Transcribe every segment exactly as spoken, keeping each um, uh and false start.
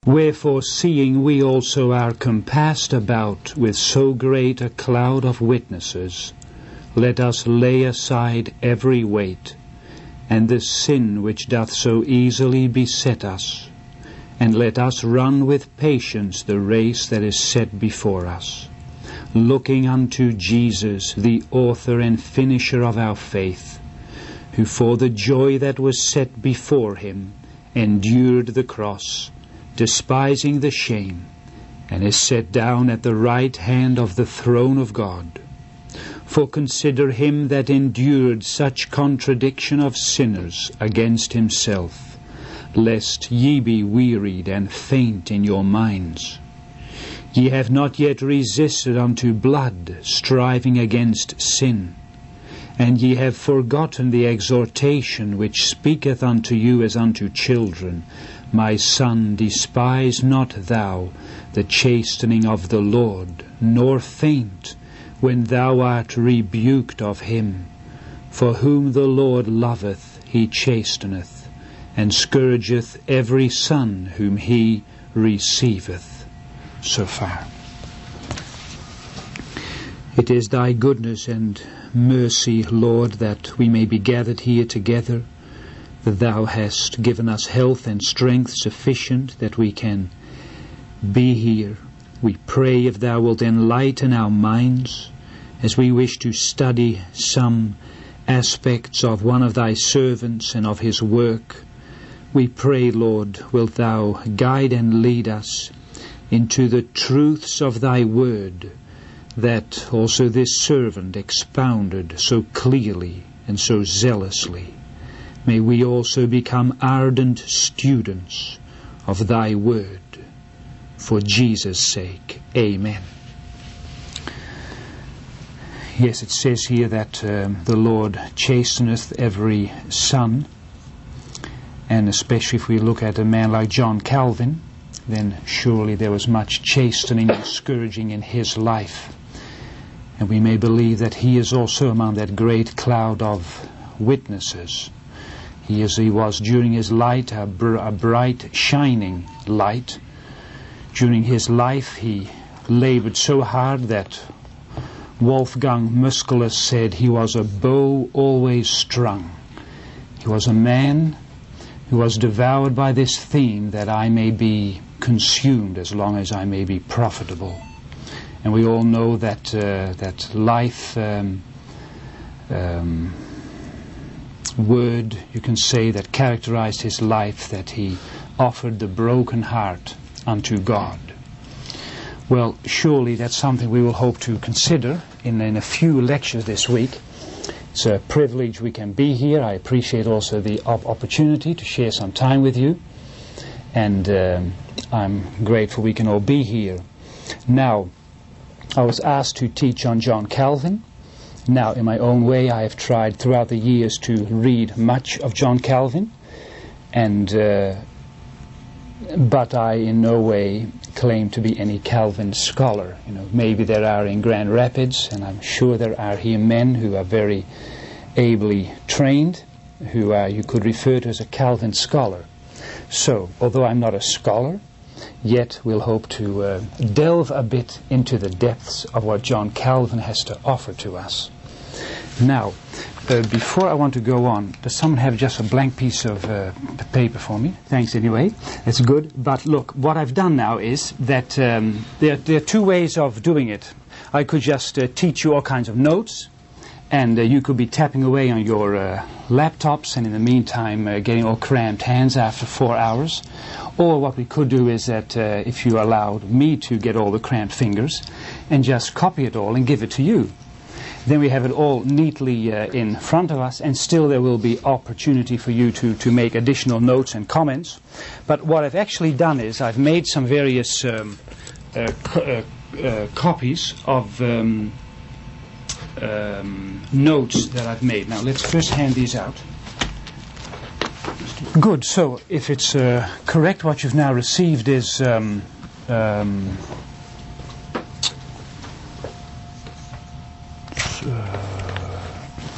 Wherefore, seeing we also are compassed about with so great a cloud of witnesses, let us lay aside every weight, and the sin which doth so easily beset us, and let us run with patience the race that is set before us, looking unto Jesus, the author and finisher of our faith, who for the joy that was set before him endured the cross, despising the shame, and is set down at the right hand of the throne of God. For consider him that endured such contradiction of sinners against himself, lest ye be wearied and faint in your minds. Ye have not yet resisted unto blood, striving against sin. And ye have forgotten the exhortation which speaketh unto you as unto children, My son, despise not thou the chastening of the Lord, nor faint when thou art rebuked of him. For whom the Lord loveth, he chasteneth, and scourgeth every son whom he receiveth. So far. It is thy goodness and mercy, Lord, that we may be gathered here together, that thou hast given us health and strength sufficient that we can be here. We pray if thou wilt enlighten our minds as we wish to study some aspects of one of thy servants and of his work. We pray, Lord, wilt thou guide and lead us into the truths of thy word, that also this servant expounded so clearly and so zealously. May we also become ardent students of thy word. For Jesus' sake, amen. Yes, it says here that um, the Lord chasteneth every son. And especially if we look at a man like John Calvin, then surely there was much chastening and scourging in his life. And we may believe that he is also among that great cloud of witnesses. He, as he was during his light, a, br- a bright, shining light. During his life he labored so hard that Wolfgang Musculus said he was a bow always strung. He was a man who was devoured by this theme that I may be consumed as long as I may be profitable. And we all know that uh, that life um, um, word, you can say, that characterized his life, that he offered the broken heart unto God. Well, surely that's something we will hope to consider in, in a few lectures this week. It's a privilege we can be here. I appreciate also the op- opportunity to share some time with you. And um, I'm grateful we can all be here. Now, I was asked to teach on John Calvin. Now, in my own way, I have tried throughout the years to read much of John Calvin. And uh, but I in no way claim to be any Calvin scholar. You know, maybe there are in Grand Rapids, and I'm sure there are here men who are very ably trained, who are, you could refer to as a Calvin scholar. So, although I'm not a scholar, yet we'll hope to uh, delve a bit into the depths of what John Calvin has to offer to us. Now, uh, before I want to go on, does someone have just a blank piece of uh, paper for me? Thanks anyway. That's good. But look, what I've done now is that um, there, there are two ways of doing it. I could just uh, teach you all kinds of notes, and uh, you could be tapping away on your uh, laptops, and in the meantime uh, getting all cramped hands after four hours. Or what we could do is that uh, if you allowed me to get all the cramped fingers and just copy it all and give it to you. Then we have it all neatly uh, in front of us, and still there will be opportunity for you to, to make additional notes and comments. But what I've actually done is I've made some various um, uh, co- uh, uh, copies of um, um, notes that I've made. Now let's first hand these out. Good, so if it's uh, correct, what you've now received is um, um, uh,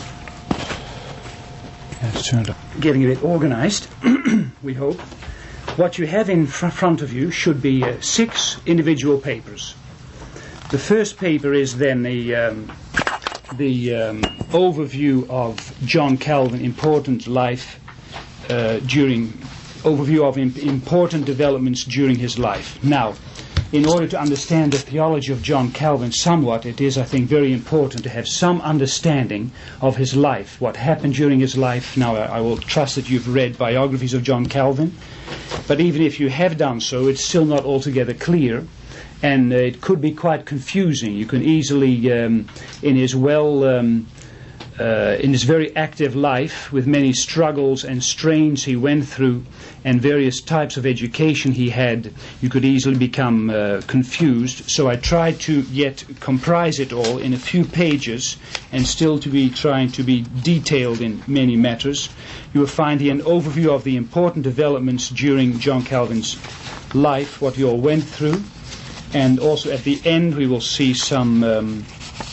let's turn it up. Getting a bit organized, we hope. what you have in fr- front of you should be uh, six individual papers. The first paper is then a, um, the um, overview of John Calvin, important life uh, during, overview of im- important developments during his life. Now, in order to understand the theology of John Calvin somewhat, it is, I think, very important to have some understanding of his life, what happened during his life. Now, I, I will trust that you've read biographies of John Calvin, but even if you have done so, it's still not altogether clear, and uh, it could be quite confusing. You can easily, um, in his well, um, uh, in his very active life, with many struggles and strains he went through, and various types of education he had, you could easily become uh, confused. So I tried to yet comprise it all in a few pages, and still to be trying to be detailed in many matters. You will find here an overview of the important developments during John Calvin's life, what he all went through, and also at the end we will see some um,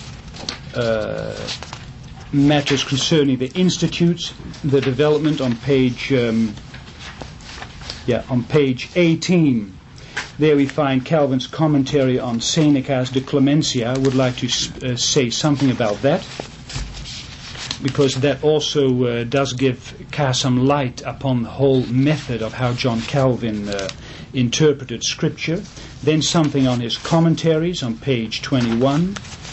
uh, matters concerning the institutes, the development on page um, Yeah, on page eighteen, there we find Calvin's commentary on Seneca's De Clementia. I would like to uh, say something about that, because that also uh, does give cast some light upon the whole method of how John Calvin uh, interpreted Scripture. Then something on his commentaries on page twenty-one,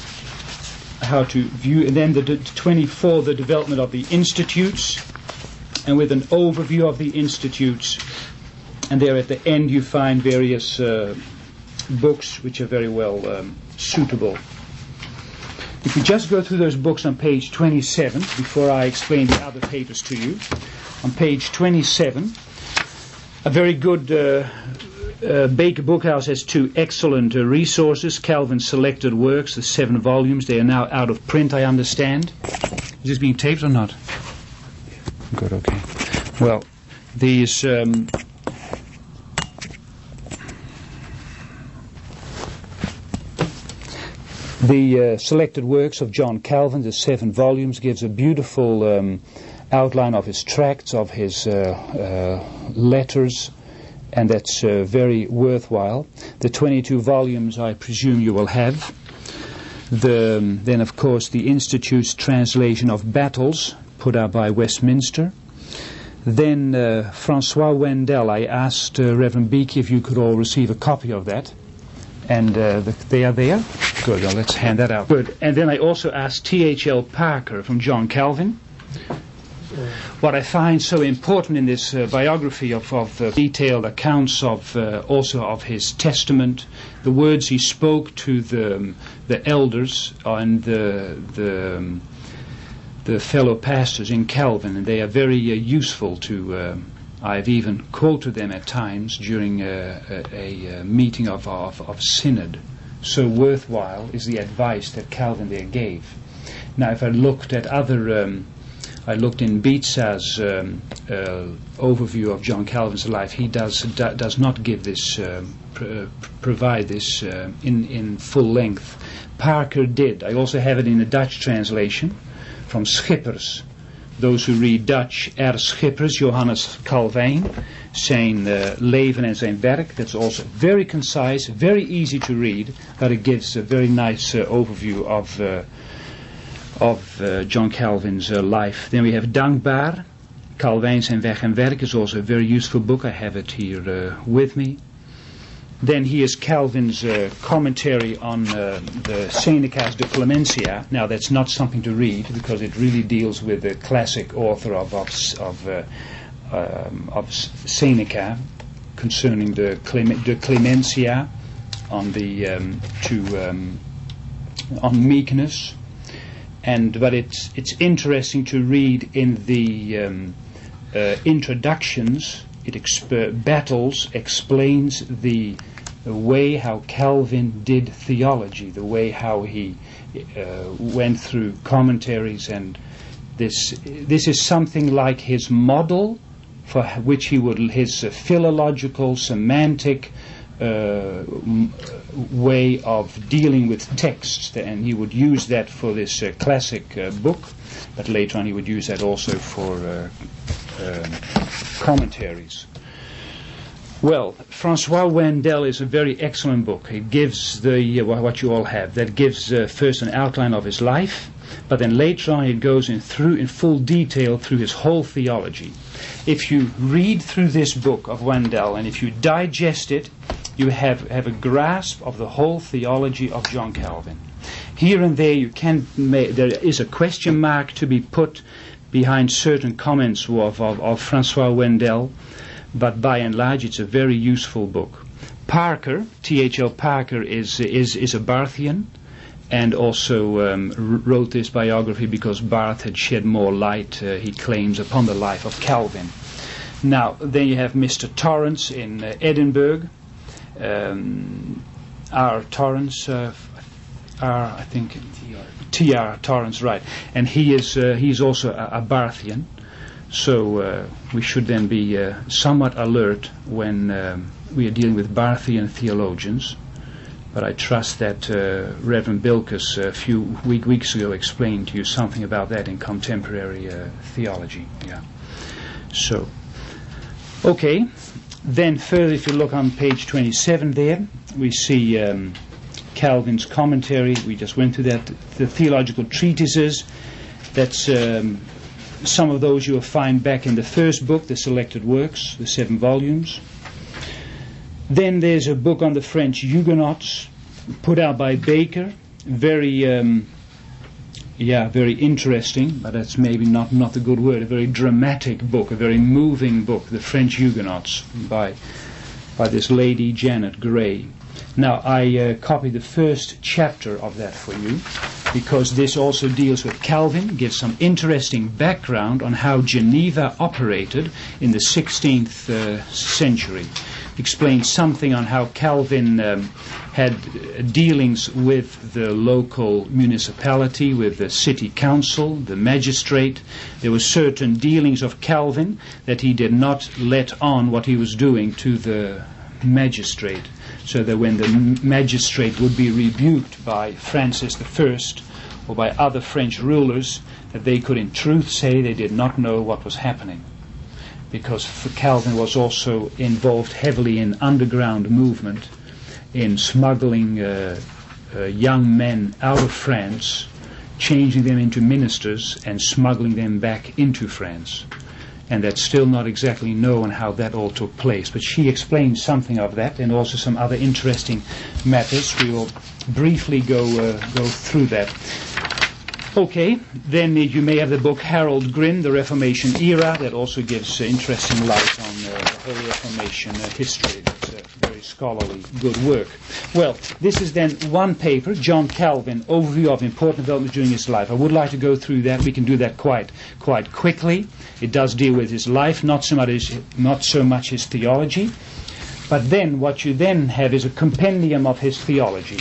how to view, and then the d- twenty-four, the development of the institutes, and with an overview of the institutes. And there at the end you find various uh, books which are very well um, suitable. If you just go through those books on page twenty-seven, before I explain the other papers to you, on page twenty-seven, a very good uh, uh, Baker Bookhouse has two excellent uh, resources, Calvin's Selected Works, the seven volumes. They are now out of print, I understand. Is this being taped or not? Good, okay. Well, these... Um, The uh, Selected Works of John Calvin, the seven volumes, gives a beautiful um, outline of his tracts, of his uh, uh, letters, and that's uh, very worthwhile. The twenty-two volumes I presume you will have. The, um, then, of course, the Institute's translation of Battles, put out by Westminster. Then uh, Francois Wendell, I asked uh, Reverend Beakey if you could all receive a copy of that. And uh, the, they are there. Good, well, let's hand that out. Good. And then I also asked T H L Parker from John Calvin. What I find so important in this uh, biography of, of uh, detailed accounts of uh, also of his testament, the words he spoke to the um, the elders and the the, um, the fellow pastors in Calvin, and they are very uh, useful to. Uh, I've even quoted them at times during a, a, a meeting of, of, of synod. So worthwhile is the advice that Calvin there gave. Now, if I looked at other, um, I looked in Beetza's um, uh, overview of John Calvin's life. He does do, does not give this, um, pr- provide this uh, in in full length. Parker did. I also have it in a Dutch translation from Schippers. Those who read Dutch, R. Schippers, Johannes Calvijn, zijn uh, leven en zijn werk. That's also very concise, very easy to read, but it gives a very nice uh, overview of uh, of uh, John Calvin's uh, life. Then we have Dankbaar, Calvijn zijn weg en werk is also a very useful book. I have it here uh, with me. Then here's Calvin's uh, commentary on uh, the Seneca's De Clementia. Now that's not something to read because it really deals with the classic author of of of, uh, um, of Seneca concerning the Clem- De Clementia on the um, to um, on meekness. And but it's it's interesting to read in the um, uh, introductions. It exp- Battles explains the, the way how Calvin did theology, the way how he uh, went through commentaries, and this this is something like his model for which he would his uh, philological, semantic uh, m- way of dealing with texts, and he would use that for this uh, classic uh, book, but later on he would use that also for uh, uh, commentaries. Well, Francois Wendel is a very excellent book. It gives the uh, what you all have. That gives uh, first an outline of his life, but then later on it goes in through in full detail through his whole theology. If you read through this book of Wendel and if you digest it, you have, have a grasp of the whole theology of John Calvin. Here and there you can ma- there is a question mark to be put behind certain comments of, of, of Francois Wendel, but by and large it's a very useful book. Parker, T H L Parker, is, is, is a Barthian, and also um, r- wrote this biography because Barth had shed more light, uh, he claims, upon the life of Calvin. Now, then you have Mister Torrance in uh, Edinburgh, um, R. Torrance, uh, R. I think T R Torrance, right, and he is uh, he's also a, a Barthian, so uh, we should then be uh, somewhat alert when um, we are dealing with Barthian theologians. But I trust that uh, Reverend Bilkes a few week, weeks ago explained to you something about that in contemporary uh, theology. Yeah. So, okay. Then further, if you look on page twenty-seven there, we see um, Calvin's commentary. We just went through that. The theological treatises. That's um, some of those you'll find back in the first book, the Selected Works, the seven volumes. Then there's a book on the French Huguenots, put out by Baker. Very, um, yeah, very interesting, but that's maybe not, not a good word. A very dramatic book, a very moving book, The French Huguenots, by by this lady Janet Gray. Now, I uh, copied the first chapter of that for you, because this also deals with Calvin, gives some interesting background on how Geneva operated in the sixteenth uh, century. Explains something on how Calvin um, had uh, dealings with the local municipality, with the city council, the magistrate. There were certain dealings of Calvin that he did not let on what he was doing to the magistrate, so that when the magistrate would be rebuked by Francis the First or by other French rulers, that they could in truth say they did not know what was happening. Because Calvin was also involved heavily in underground movement, in smuggling uh, uh, young men out of France, changing them into ministers and smuggling them back into France. And that's still not exactly known how that all took place. But she explains something of that and also some other interesting matters. We will briefly go uh, go through that. Okay, then uh, you may have the book Harold Grimm, The Reformation Era, that also gives uh, interesting light on uh, the whole Reformation uh, history. That's a very scholarly, good work. Well, this is then one paper, John Calvin, Overview of Important Developments During His Life. I would like to go through that. We can do that quite quite quickly. It does deal with his life, not so much his, not so much his theology. But then what you then have is a compendium of his theology.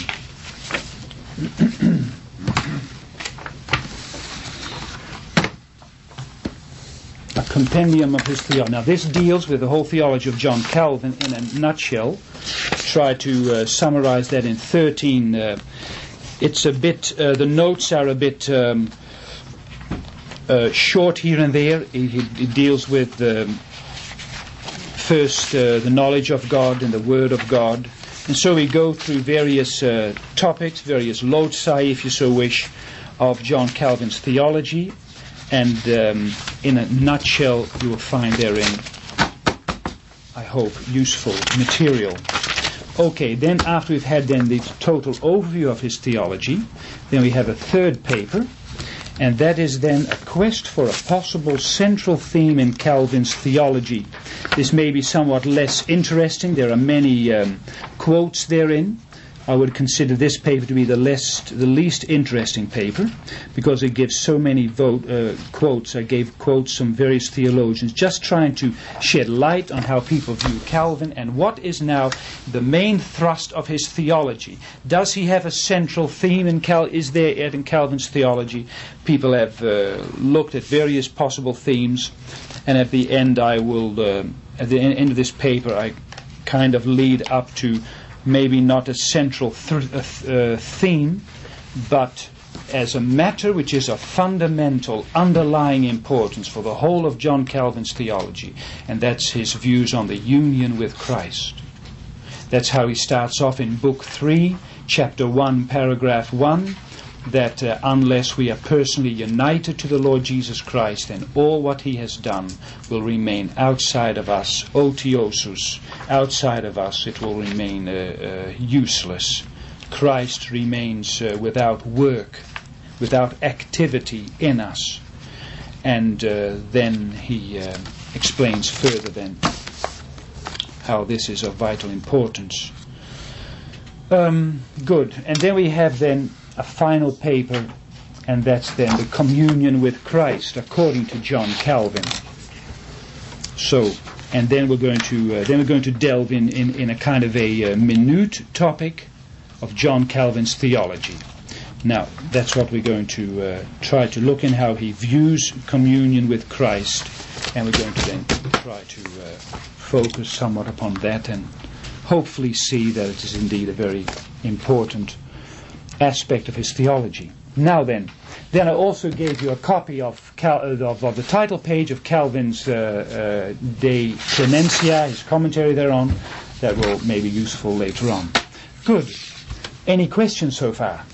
A compendium of his theology. Now this deals with the whole theology of John Calvin in a nutshell. Try to uh, summarize that in thirteen. Uh, it's a bit, uh, the notes are a bit um, uh, short here and there. It, it, it deals with um, first uh, the knowledge of God and the Word of God. And so we go through various uh, topics, various loci, if you so wish, of John Calvin's theology. And um, in a nutshell, you will find therein, I hope, useful material. Okay, then after we've had then the total overview of his theology, then we have a third paper, and that is then a quest for a possible central theme in Calvin's theology. This may be somewhat less interesting. There are many um, quotes therein. I would consider this paper to be the least, the least interesting paper, because it gives so many vote, uh, quotes. I gave quotes from various theologians, just trying to shed light on how people view Calvin and what is now the main thrust of his theology. Does he have a central theme in Cal? Is there yet in Calvin's theology? People have uh, looked at various possible themes, and at the end, I will, uh, at the end of this paper, I kind of lead up to maybe not a central th- uh, theme, but as a matter which is of fundamental underlying importance for the whole of John Calvin's theology, and that's his views on the union with Christ. That's how he starts off in Book three, Chapter one, Paragraph one, that uh, unless we are personally united to the Lord Jesus Christ, then all what he has done will remain outside of us, otiosus, outside of us, it will remain uh, uh, useless. Christ remains uh, without work, without activity in us. And uh, then he uh, explains further then how this is of vital importance. Um, good. And then we have then a final paper, and that's then the communion with Christ according to John Calvin. So, and then we're going to uh, then we're going to delve in, in, in a kind of a uh, minute topic of John Calvin's theology. Now, that's what we're going to uh, try to look in, how he views communion with Christ, and we're going to then try to uh, focus somewhat upon that and hopefully see that it is indeed a very important aspect of his theology. Now then, then I also gave you a copy of, Cal- of, of the title page of Calvin's uh, uh, De Clementia, his commentary thereon, that will may be useful later on. Good. Any questions so far?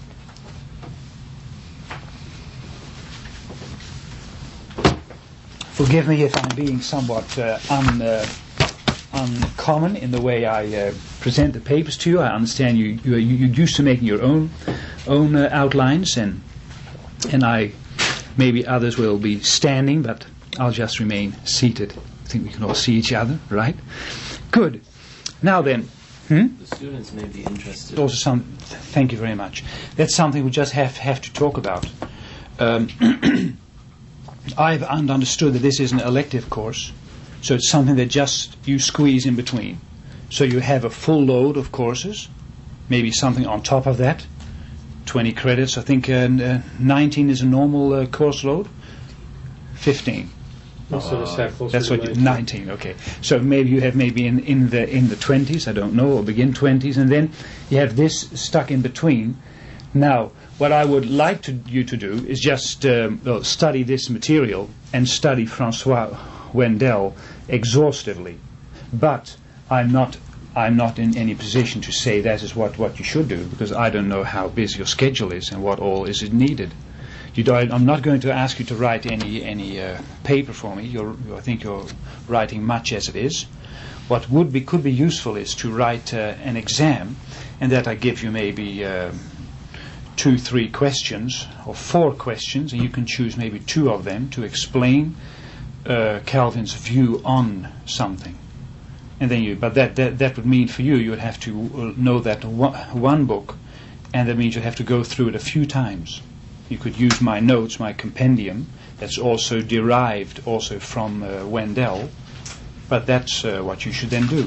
Forgive me if I'm being somewhat uh, un, uh, uncommon in the way I uh, present the papers to you. I understand you, you, you're used to making your own own uh, outlines, and and I, maybe others will be standing, but I'll just remain seated. I think we can all see each other, right? Good. Now then, hmm? The students may be interested. Also, some. Thank you very much. That's something we just have have to talk about. Um, I've understood that this is an elective course, so it's something that just you squeeze in between. So you have a full load of courses, maybe something on top of that, twenty credits. I think uh, uh, nineteen is a normal uh, course load. fifteen. Most of us have closer That's to what you, nineteen. nineteen. Okay, so maybe you have maybe in, in the in the twenties. I don't know, or begin twenties, and then you have this stuck in between. Now, what I would like to, you to do is just um, well, study this material and study Francois Wendell exhaustively. But I'm not I'm not in any position to say that is what, what you should do, because I don't know how busy your schedule is and what all is needed. You do, I'm not going to ask you to write any any uh, paper for me. You're, I think you're writing much as it is. What would be could be useful is to write uh, an exam, and that I give you maybe uh, two, three questions or four questions, and you can choose maybe two of them to explain uh, Calvin's view on something. And then you, but that, that that would mean for you, you would have to know that one, one book, and that means you have to go through it a few times. You could use my notes, my compendium, that's also derived also from uh, Wendell, but that's uh, what you should then do.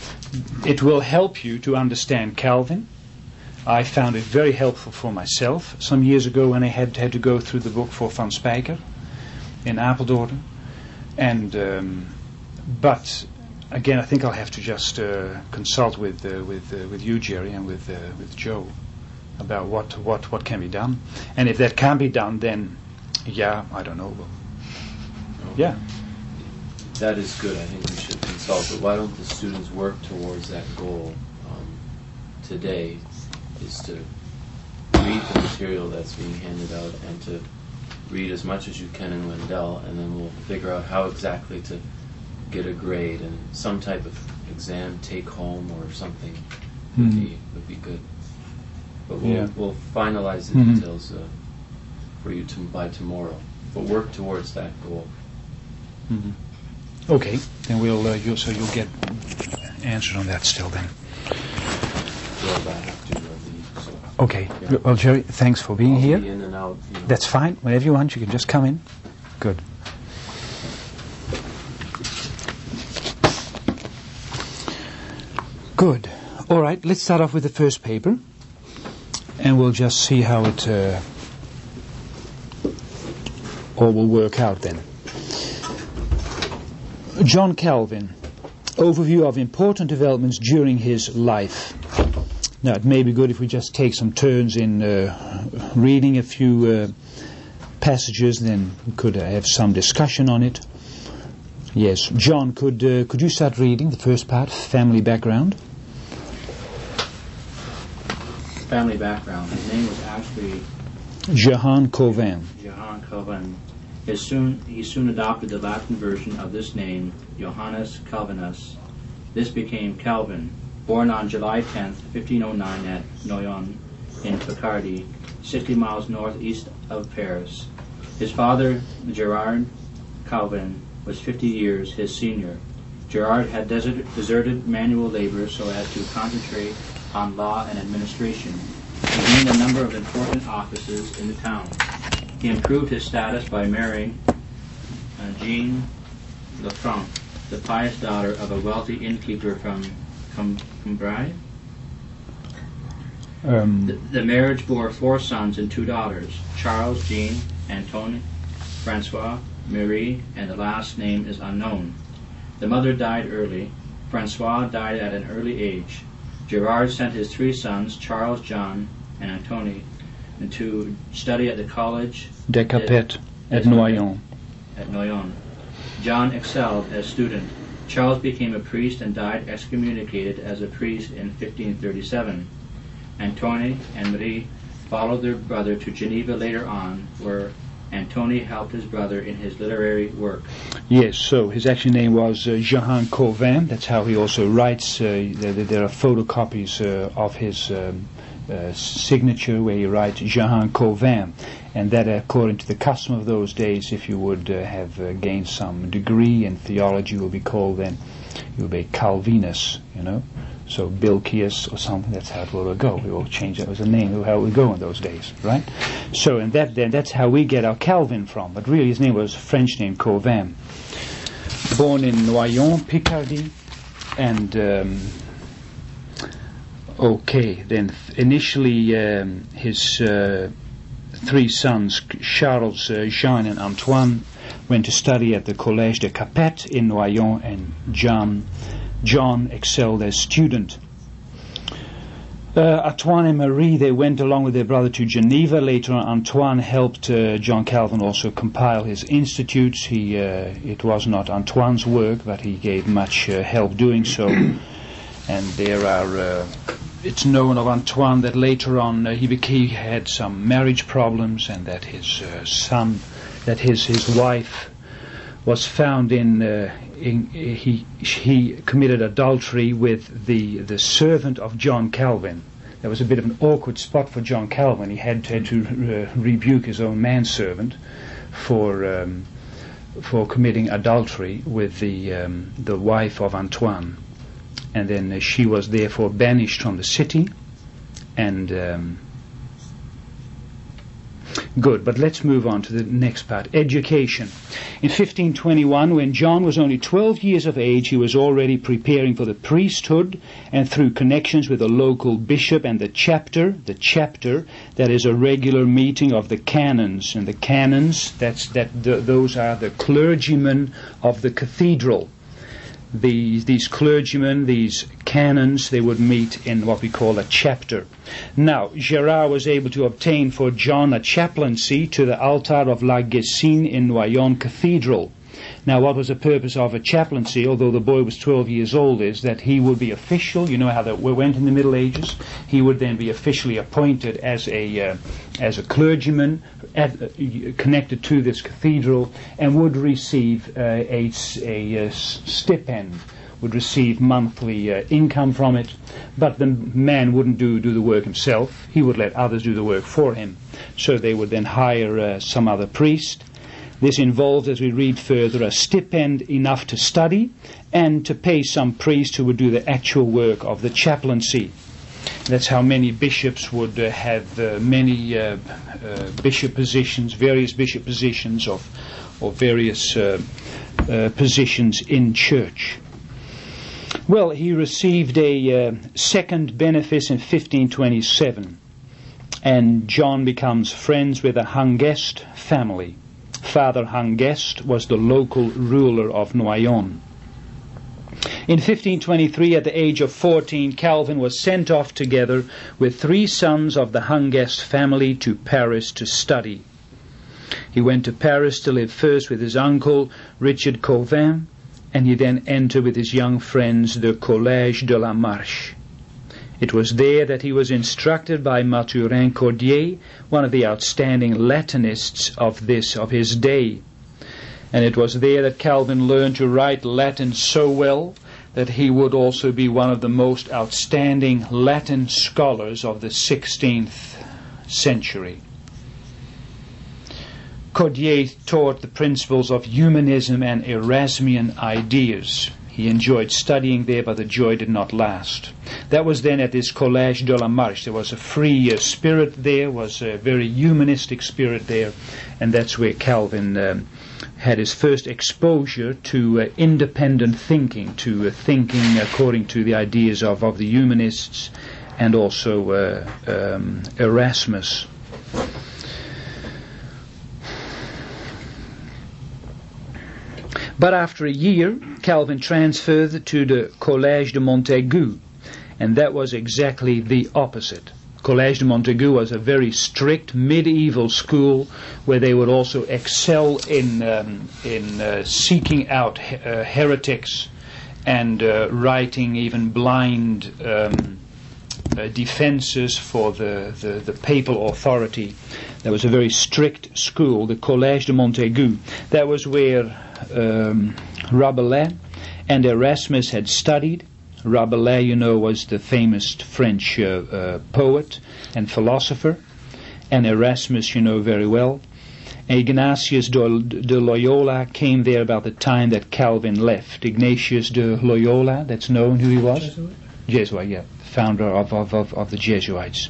It will help you to understand Calvin. I found it very helpful for myself some years ago when I had had to go through the book for Van Spijker in Apeldoorn, and um, but. Again, I think I'll have to just uh, consult with uh, with uh, with you, Jerry, and with uh, with Joe about what, what what can be done. And if that can be done, then yeah, I don't know. Well, yeah, That is good. I think we should consult. But why don't the students work towards that goal? Um, today is to read the material that's being handed out and to read as much as you can in Wendell, and then we'll figure out how exactly to get a grade, and some type of exam take home or something would Mm. be would be good. But we'll Yeah. we'll finalize the Mhm. details uh, for you to, by tomorrow. But work towards that goal. hmm Okay, then we'll uh, you'll, so you'll get answers on that still then. Well, I have to uh, leave, so Okay. Yeah. Well, Jerry, thanks for being I'll here. be in and out. You know. That's fine. Whenever you want, you can just come in. Good. Good. All right, let's start off with the first paper, and we'll just see how it uh, all will work out then. John Calvin, overview of important developments during his life. Now, it may be good if we just take some turns in uh, reading a few uh, passages, then we could uh, have some discussion on it. Yes, John, could uh, could you start reading the first part, family background? Family background. His name was actually Jehan Calvin. Jehan Calvin. His soon, he soon adopted the Latin version of this name, Johannes Calvinus. This became Calvin. Born on July tenth, fifteen oh nine at Noyon in Picardy, sixty miles northeast of Paris. His father, Gerard Calvin, was fifty years his senior. Gerard had desert, deserted manual labor so as to concentrate on law and administration. He gained a number of important offices in the town. He improved his status by marrying uh, Jean Lefranc, the pious daughter of a wealthy innkeeper from Cambrai. Um, the, the marriage bore four sons and two daughters, Charles, Jean, Antoine, Francois, Marie, and the last name is unknown. The mother died early. Francois died at an early age. Gerard sent his three sons, Charles, John, and Antoine, to study at the college De Capet at Noyon. At Noyon. John excelled as student. Charles became a priest and died excommunicated as a priest in fifteen thirty-seven. Antoine and Marie followed their brother to Geneva later on, where Antoine helped his brother in his literary work. Yes, so his actual name was uh, Jehan Calvin. That's how he also writes. Uh, there, there are photocopies uh, of his um, uh, signature where he writes Jehan Calvin. And that, according to the custom of those days, if you would uh, have uh, gained some degree in theology, will be called then, you will be Calvinus, you know. So Bilkius or something, that's how it will go. We will change that as a name, how it would go in those days, right? So, and that then that's how we get our Calvin from. But really his name was a French name, Calvin. Born in Noyon, Picardy, and um, okay, then initially um, his uh, three sons, Charles, uh, Jean, and Antoine, went to study at the Collège de Capet in Noyon, and John, John excelled as student. Uh, Antoine and Marie, they went along with their brother to Geneva. Later on, Antoine helped uh, John Calvin also compile his institutes. He, uh, it was not Antoine's work, but he gave much uh, help doing so. And there are... Uh, It's known of Antoine that later on uh, he became, he had some marriage problems, and that his uh, son, that his his wife was found in, uh, in he he committed adultery with the the servant of John Calvin. That was a bit of an awkward spot for John Calvin. He had to, to uh, rebuke his own manservant for um, for committing adultery with the um, the wife of Antoine. And then uh, she was therefore banished from the city. And um, good, but let's move on to the next part. Education. In fifteen twenty-one, when John was only twelve years of age, he was already preparing for the priesthood, and through connections with a local bishop and the chapter, the chapter, that is a regular meeting of the canons. And the canons, that's that the, those are the clergymen of the cathedral. These, these clergymen, these canons, they would meet in what we call a chapter. Now, Gerard was able to obtain for John a chaplaincy to the altar of La Guessine in Noyon Cathedral. Now, what was the purpose of a chaplaincy, although the boy was twelve years old, is that he would be official. You know how that went in the Middle Ages? He would then be officially appointed as a uh, as a clergyman at, uh, connected to this cathedral, and would receive uh, a, a, a stipend, would receive monthly uh, income from it. But the man wouldn't do, do the work himself. He would let others do the work for him. So they would then hire uh, some other priest. This involved, as we read further, a stipend enough to study and to pay some priest who would do the actual work of the chaplaincy. That's how many bishops would uh, have uh, many uh, uh, bishop positions, various bishop positions of, or various uh, uh, positions in church. Well, he received a uh, second benefice in fifteen twenty-seven, and John becomes friends with a Hangest family. Father Hangest was the local ruler of Noyon. In fifteen twenty-three, at the age of fourteen, Calvin was sent off together with three sons of the Hangest family to Paris to study. He went to Paris to live first with his uncle, Richard Cauvin, and he then entered with his young friends the Collège de la Marche. It was there that he was instructed by Mathurin Cordier, one of the outstanding Latinists of this of his day. And it was there that Calvin learned to write Latin so well that he would also be one of the most outstanding Latin scholars of the sixteenth century. Cordier taught the principles of humanism and Erasmian ideas. He enjoyed studying there, but the joy did not last. That was then at this Collège de la Marche. There was a free uh, spirit there, was a very humanistic spirit there, and that's where Calvin um, had his first exposure to uh, independent thinking, to uh, thinking according to the ideas of, of the humanists and also uh, um, Erasmus. But after a year, Calvin transferred to the Collège de Montaigu, and that was exactly the opposite. Collège de Montaigu was a very strict medieval school where they would also excel in um, in uh, seeking out he- uh, heretics and uh, writing even blind um, uh, defenses for the, the, the papal authority. That was a very strict school, the Collège de Montaigu. That was where um, Rabelais and Erasmus had studied. Rabelais, you know, was the famous French uh, uh, poet and philosopher, and Erasmus, you know very well. Ignatius de, de Loyola came there about the time that Calvin left. Ignatius de Loyola, that's known who he was? Jesuit, Jesuit yeah, founder of, of, of, of the Jesuits.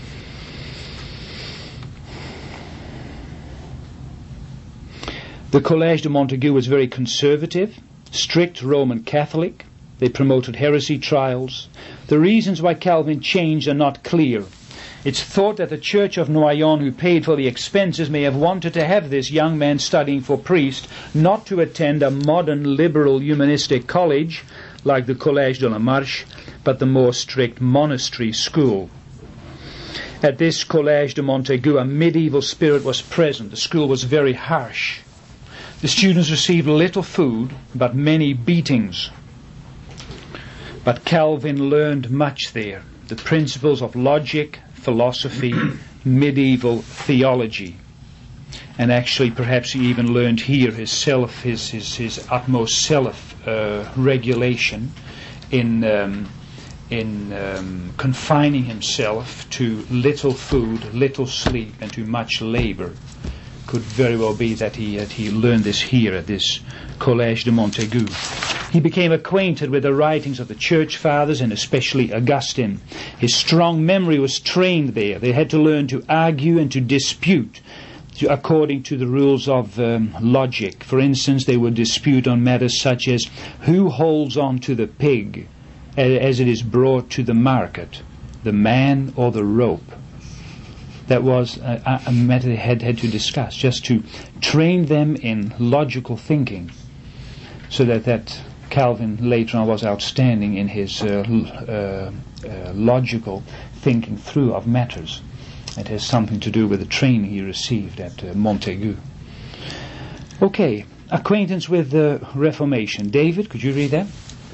The Collège de Montaigu was very conservative, strict Roman Catholic. They promoted heresy trials. The reasons why Calvin changed are not clear. It's thought that the Church of Noyon, who paid for the expenses, may have wanted to have this young man studying for priest, not to attend a modern liberal humanistic college like the Collège de la Marche, but the more strict monastery school. At this Collège de Montaigu, a medieval spirit was present. The school was very harsh. The students received little food, but many beatings. But Calvin learned much there, the principles of logic, philosophy, medieval theology. And actually, perhaps he even learned here his self, his his, his utmost self-regulation uh, in um, in um, confining himself to little food, little sleep, and to much labor. Could very well be that he that he learned this here at this Collège de Montaigu. He became acquainted with the writings of the Church Fathers and especially Augustine. His strong memory was trained there. They had to learn to argue and to dispute to, according to the rules of um, logic. For instance, they would dispute on matters such as who holds on to the pig as it is brought to the market, the man or the rope. That was a, a matter they had, had to discuss, just to train them in logical thinking, so that, that Calvin later on was outstanding in his uh, uh, uh, logical thinking through of matters. It has something to do with the training he received at uh, Montaigu. Okay, acquaintance with the Reformation. David, could you read that?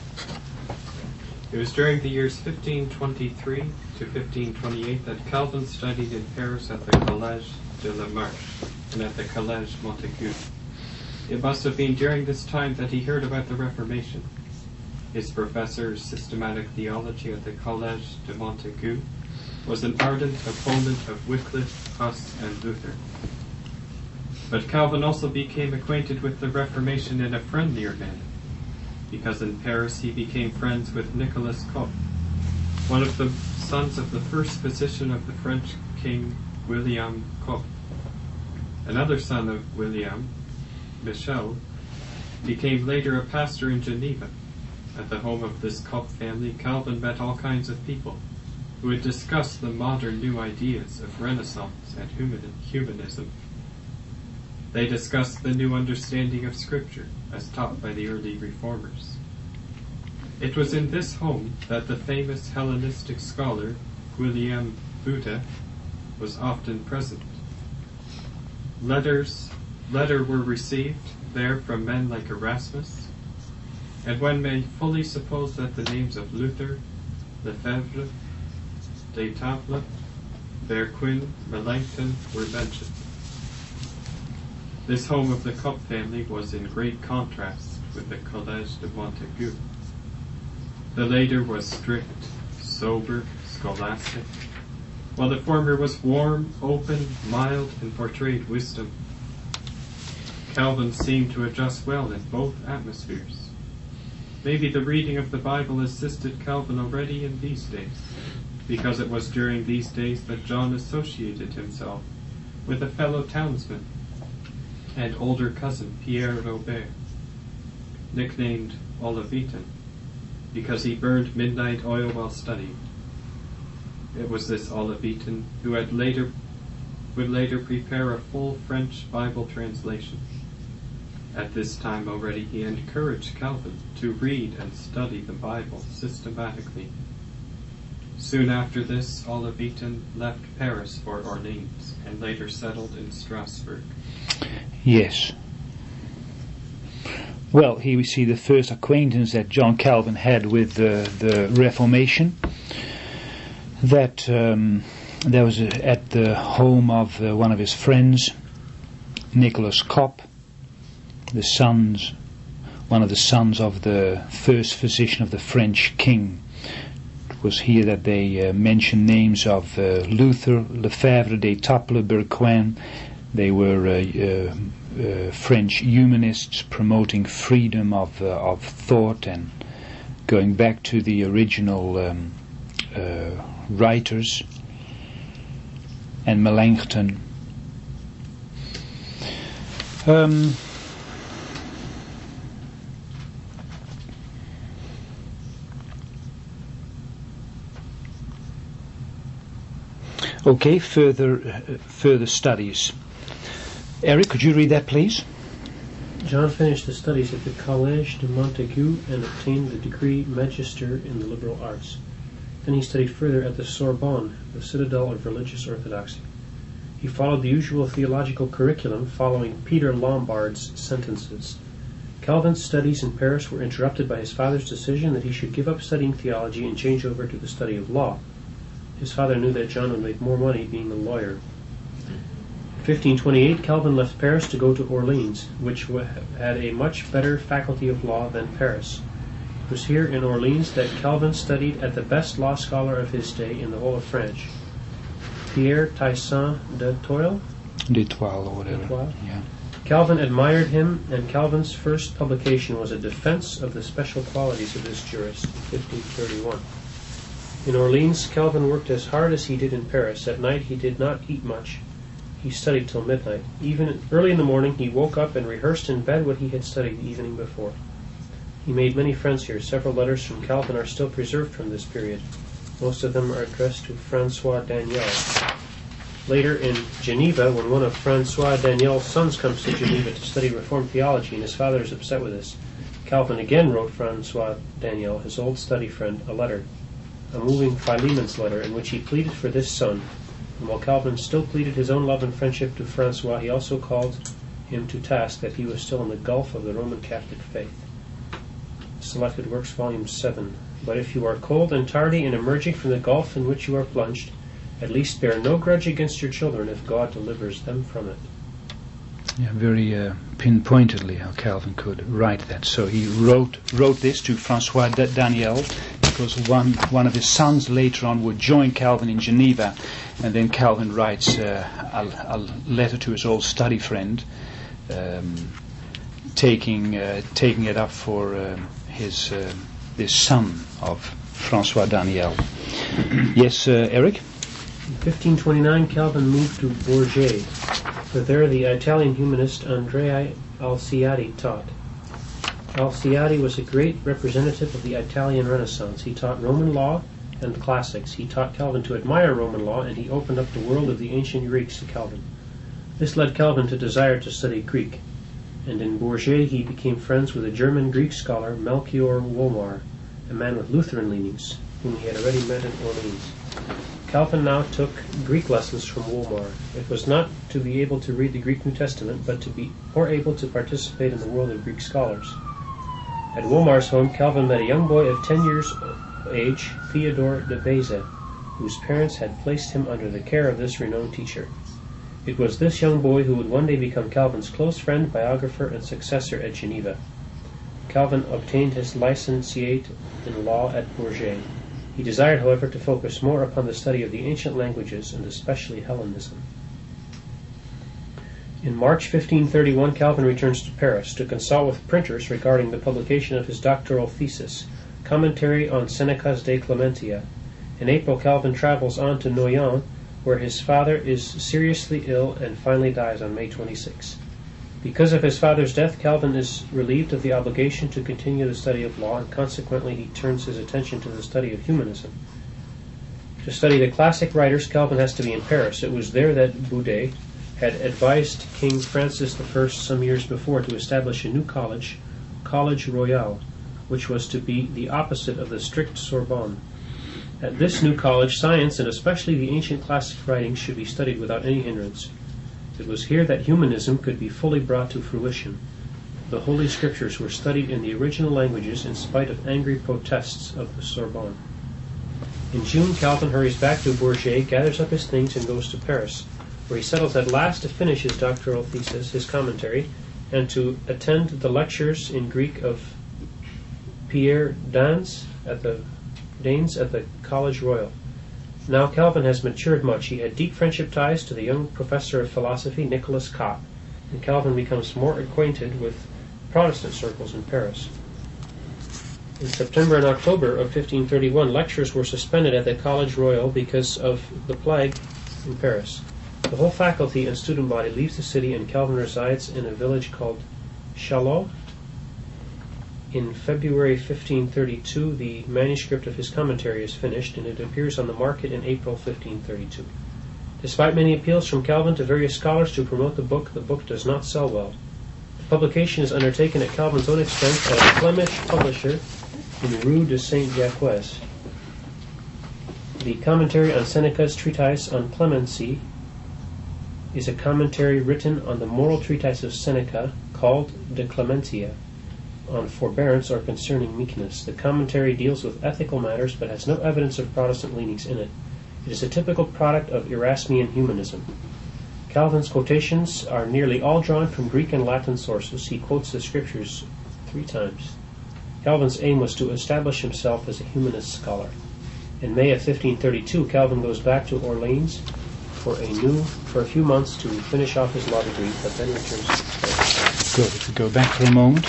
It was during the years fifteen twenty-three to fifteen twenty-eight that Calvin studied in Paris at the Collège de la Marche and at the Collège Montaigu. It must have been during this time that he heard about the Reformation. His professor of systematic theology at the Collège de Montaigu was an ardent opponent of Wycliffe, Huss, and Luther. But Calvin also became acquainted with the Reformation in a friendlier manner, because in Paris he became friends with Nicolas Cop, one of the sons of the first physician of the French king William Cop. Another son of William, Michel, became later a pastor in Geneva. At the home of this Cop family, Calvin met all kinds of people who would discuss the modern new ideas of Renaissance and humanism. They discussed the new understanding of Scripture as taught by the early reformers. It was in this home that the famous Hellenistic scholar William Bode was often present. Letters letter were received there from men like Erasmus, and one may fully suppose that the names of Luther, Lefebvre, D'Etaples, Berquin, Melanchthon were mentioned. This home of the Cup family was in great contrast with the Collège de Montaigu. The later was strict, sober, scholastic, while the former was warm, open, mild, and portrayed wisdom. Calvin seemed to adjust well in both atmospheres. Maybe the reading of the Bible assisted Calvin already in these days, because it was during these days that John associated himself with a fellow townsman and older cousin, Pierre Robert, nicknamed Olivetan, because he burned midnight oil while studying. It was this Olivetan who had later would later prepare a full French Bible translation. At this time already he encouraged Calvin to read and study the Bible systematically. Soon after this, Olivetan left Paris for Orleans and later settled in Strasbourg. Yes. Well, here we see the first acquaintance that John Calvin had with uh, the Reformation. That um, there was a, at the home of uh, one of his friends, Nicholas Cop, the sons, one of the sons of the first physician of the French king. It was here that they uh, mentioned names of uh, Luther, Lefebvre, D'Etaples, Berquin. They were uh, uh, uh, French humanists promoting freedom of uh, of thought and going back to the original um, uh, writers, and Melanchthon. Um, okay, further uh, further studies. Eric, could you read that, please? John finished the studies at the Collège de Montaigu and obtained the degree Magister in the liberal arts. Then he studied further at the Sorbonne, the citadel of religious orthodoxy. He followed the usual theological curriculum, following Peter Lombard's sentences. Calvin's studies in Paris were interrupted by his father's decision that he should give up studying theology and change over to the study of law. His father knew that John would make more money being a lawyer. In fifteen twenty-eight, Calvin left Paris to go to Orleans, which had a much better faculty of law than Paris. It was here in Orleans that Calvin studied at the best law scholar of his day in the whole of France, Pierre Taisson d'Etoile. D'Etoile or whatever. D'Etoile. Yeah. Calvin admired him, and Calvin's first publication was a defense of the special qualities of this jurist in fifteen thirty-one. In Orleans, Calvin worked as hard as he did in Paris. At night he did not eat much. He studied till midnight. Even early in the morning he woke up and rehearsed in bed what he had studied the evening before. He made many friends here. Several letters from Calvin are still preserved from this period. Most of them are addressed to Francois Daniel. Later in Geneva, when one of Francois Daniel's sons comes to Geneva to study Reformed theology and his father is upset with this, Calvin again wrote Francois Daniel, his old study friend, a letter, a moving Philemon's letter, in which he pleaded for this son. And while Calvin still pleaded his own love and friendship to Francois, he also called him to task that he was still in the gulf of the Roman Catholic faith. Selected Works, Volume seven. But if you are cold and tardy in emerging from the gulf in which you are plunged, at least bear no grudge against your children if God delivers them from it. Yeah, very uh, pinpointedly how Calvin could write that. So he wrote wrote this to Francois D- Daniel because one one of his sons later on would join Calvin in Geneva, and then Calvin writes uh, a, a letter to his old study friend, um, taking uh, taking it up for uh, his uh, this son of Francois Daniel. Yes, uh, Eric? In fifteen twenty-nine, Calvin moved to Bourges, for there the Italian humanist Andrea Alciati taught. Alciati was a great representative of the Italian Renaissance. He taught Roman law and the classics. He taught Calvin to admire Roman law, and he opened up the world of the ancient Greeks to Calvin. This led Calvin to desire to study Greek, and in Bourges he became friends with a German Greek scholar, Melchior Wolmar, a man with Lutheran leanings, whom he had already met in Orleans. Calvin now took Greek lessons from Wolmar. It was not to be able to read the Greek New Testament, but to be more able to participate in the world of Greek scholars. At Wolmar's home, Calvin met a young boy of ten years of age, Theodore de Beza, whose parents had placed him under the care of this renowned teacher. It was this young boy who would one day become Calvin's close friend, biographer, and successor at Geneva. Calvin obtained his licentiate in law at Bourges. He desired, however, to focus more upon the study of the ancient languages, and especially Hellenism. In March fifteen thirty-one, Calvin returns to Paris to consult with printers regarding the publication of his doctoral thesis, Commentary on Seneca's De Clementia. In April, Calvin travels on to Noyon, where his father is seriously ill and finally dies on May twenty-sixth. Because of his father's death, Calvin is relieved of the obligation to continue the study of law, and consequently he turns his attention to the study of humanism. To study the classic writers, Calvin has to be in Paris. It was there that Boudet had advised King Francis the First some years before to establish a new college, College Royal, which was to be the opposite of the strict Sorbonne. At this new college, science, and especially the ancient classic writings, should be studied without any hindrance. It was here that humanism could be fully brought to fruition. The Holy Scriptures were studied in the original languages in spite of angry protests of the Sorbonne. In June, Calvin hurries back to Bourges, gathers up his things, and goes to Paris, where he settles at last to finish his doctoral thesis, his commentary, and to attend the lectures in Greek of Pierre Danes at the, Danes at the College Royal. Now Calvin has matured much. He had deep friendship ties to the young professor of philosophy, Nicholas Cop, and Calvin becomes more acquainted with Protestant circles in Paris. In September and October of fifteen thirty-one, lectures were suspended at the College Royal because of the plague in Paris. The whole faculty and student body leaves the city, and Calvin resides in a village called Chaillot. In February fifteen thirty-two, the manuscript of his commentary is finished, and it appears on the market in April fifteen thirty-two. Despite many appeals from Calvin to various scholars to promote the book, the book does not sell well. The publication is undertaken at Calvin's own expense by a Flemish publisher in Rue de Saint-Jacques. The commentary on Seneca's treatise on clemency is a commentary written on the moral treatise of Seneca called De Clementia, on forbearance or concerning meekness. The commentary deals with ethical matters but has no evidence of Protestant leanings in it. It is a typical product of Erasmian humanism. Calvin's quotations are nearly all drawn from Greek and Latin sources. He quotes the scriptures three times. Calvin's aim was to establish himself as a humanist scholar. In May of fifteen thirty-two, Calvin goes back to Orleans for a new for a few months to finish off his law degree, but then returns to Paris. Good. If we go back for a moment,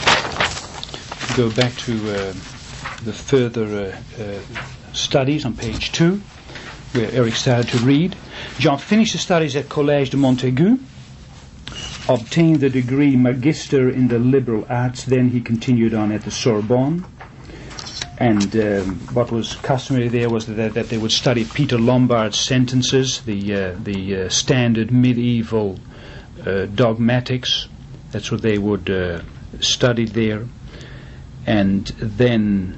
go back to uh, the further uh, uh, studies on page two, where Eric started to read. John finished his studies at Collège de Montaigu, obtained the degree Magister in the liberal arts. Then he continued on at the Sorbonne, and um, what was customary there was that, that they would study Peter Lombard's sentences, the uh, the uh, standard medieval uh, dogmatics. That's what they would uh, study there. And then,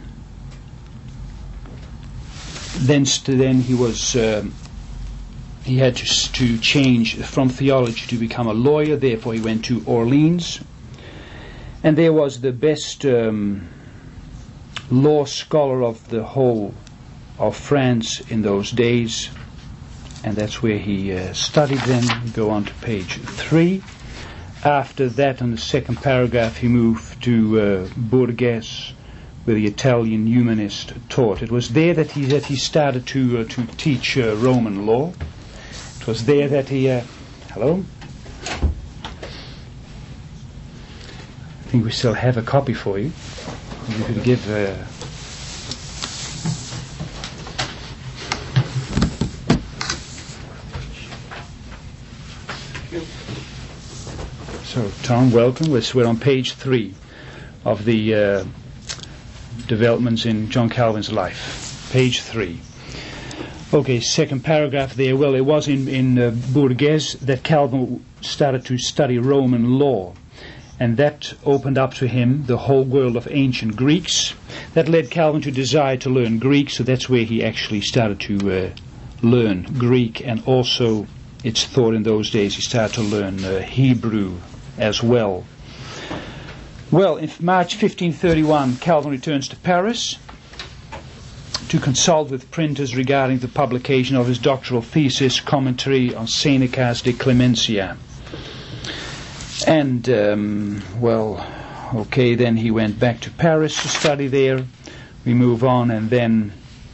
then, st- then he was um, he had to, to change from theology to become a lawyer. Therefore, he went to Orleans, and there was the best um, law scholar of the whole of France in those days, and that's where he uh, studied. Then we go on to page three. After that, on the second paragraph, he moved to uh, Bourges, where the Italian humanist taught. It was there that he that he started to uh, to teach uh, Roman law. It was there that he. Uh, hello. I think we still have a copy for you. You could give. Uh, So, Tom, welcome. We're on page three of the uh, developments in John Calvin's life. Page three. Okay, second paragraph there. Well, it was in, in uh, Bourges that Calvin started to study Roman law, and that opened up to him the whole world of ancient Greeks. That led Calvin to desire to learn Greek, so that's where he actually started to uh, learn Greek, and also it's thought in those days he started to learn uh, Hebrew as well. Well, in March fifteen thirty-one, Calvin returns to Paris to consult with printers regarding the publication of his doctoral thesis, Commentary on Seneca's De Clementia. And, um, well, okay, then he went back to Paris to study there. We move on, and then,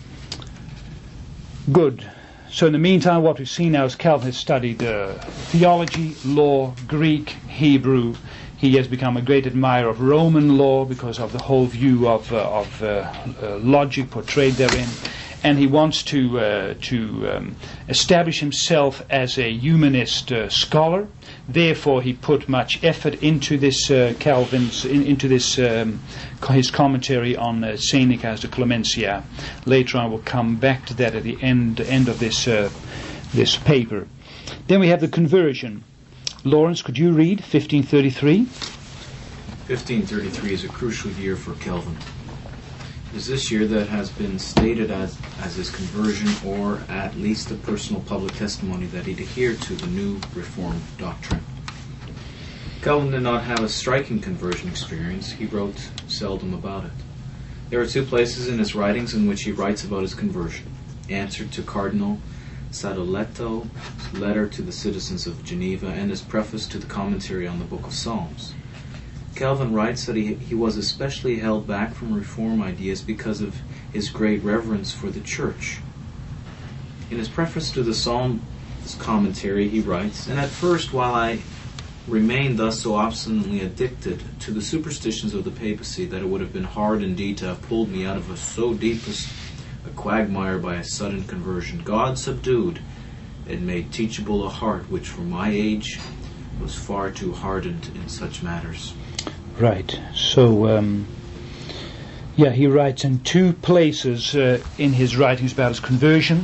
good. So in the meantime, what we've seen now is Calvin has studied uh, theology, law, Greek, Hebrew. He has become a great admirer of Roman law because of the whole view of, uh, of uh, uh, logic portrayed therein. And he wants to uh, to um, establish himself as a humanist uh, scholar. Therefore, he put much effort into this uh, Calvin's in, into this um, co- his commentary on uh, Seneca's De Clementia. Later on, we'll come back to that at the end end of this uh, this paper. Then we have the conversion. Lawrence, could you read fifteen thirty-three? fifteen thirty-three is a crucial year for Calvin. It is this year that has been stated as, as his conversion, or at least a personal public testimony that he adhered to the new Reformed doctrine. Calvin did not have a striking conversion experience. He wrote seldom about it. There are two places in his writings in which he writes about his conversion. Answer to Cardinal Sadoletto's letter to the citizens of Geneva, and his preface to the commentary on the Book of Psalms. Calvin writes that he, he was especially held back from reform ideas because of his great reverence for the Church. In his preface to the Psalms commentary, he writes, "And at first, while I remained thus so obstinately addicted to the superstitions of the papacy that it would have been hard indeed to have pulled me out of a so deep a quagmire by a sudden conversion, God subdued and made teachable a heart which for my age was far too hardened in such matters." Right. So, um, yeah, he writes in two places uh, in his writings about his conversion.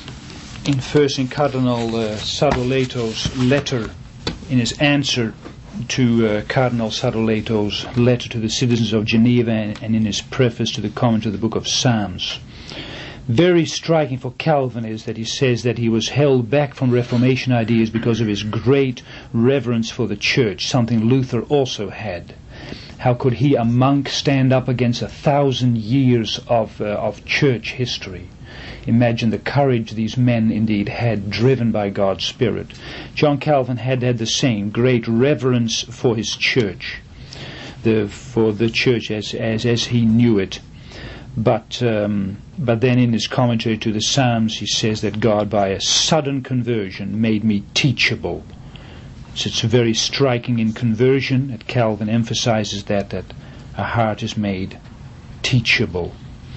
In first, in Cardinal uh, Sadoletto's letter, in his answer to uh, Cardinal Sadoletto's letter to the citizens of Geneva, and, and in his preface to the commentary of the Book of Psalms. Very striking for Calvin is that he says that he was held back from Reformation ideas because of his great reverence for the Church, something Luther also had. How could he, a monk, stand up against a thousand years of, uh, of church history? Imagine the courage these men indeed had, driven by God's Spirit. John Calvin had had the same great reverence for his church, the, for the church as, as, as he knew it. But um, but then in his commentary to the Psalms, he says that God, by a sudden conversion, made me teachable. So it's very striking in conversion that Calvin emphasizes that, that a heart is made teachable.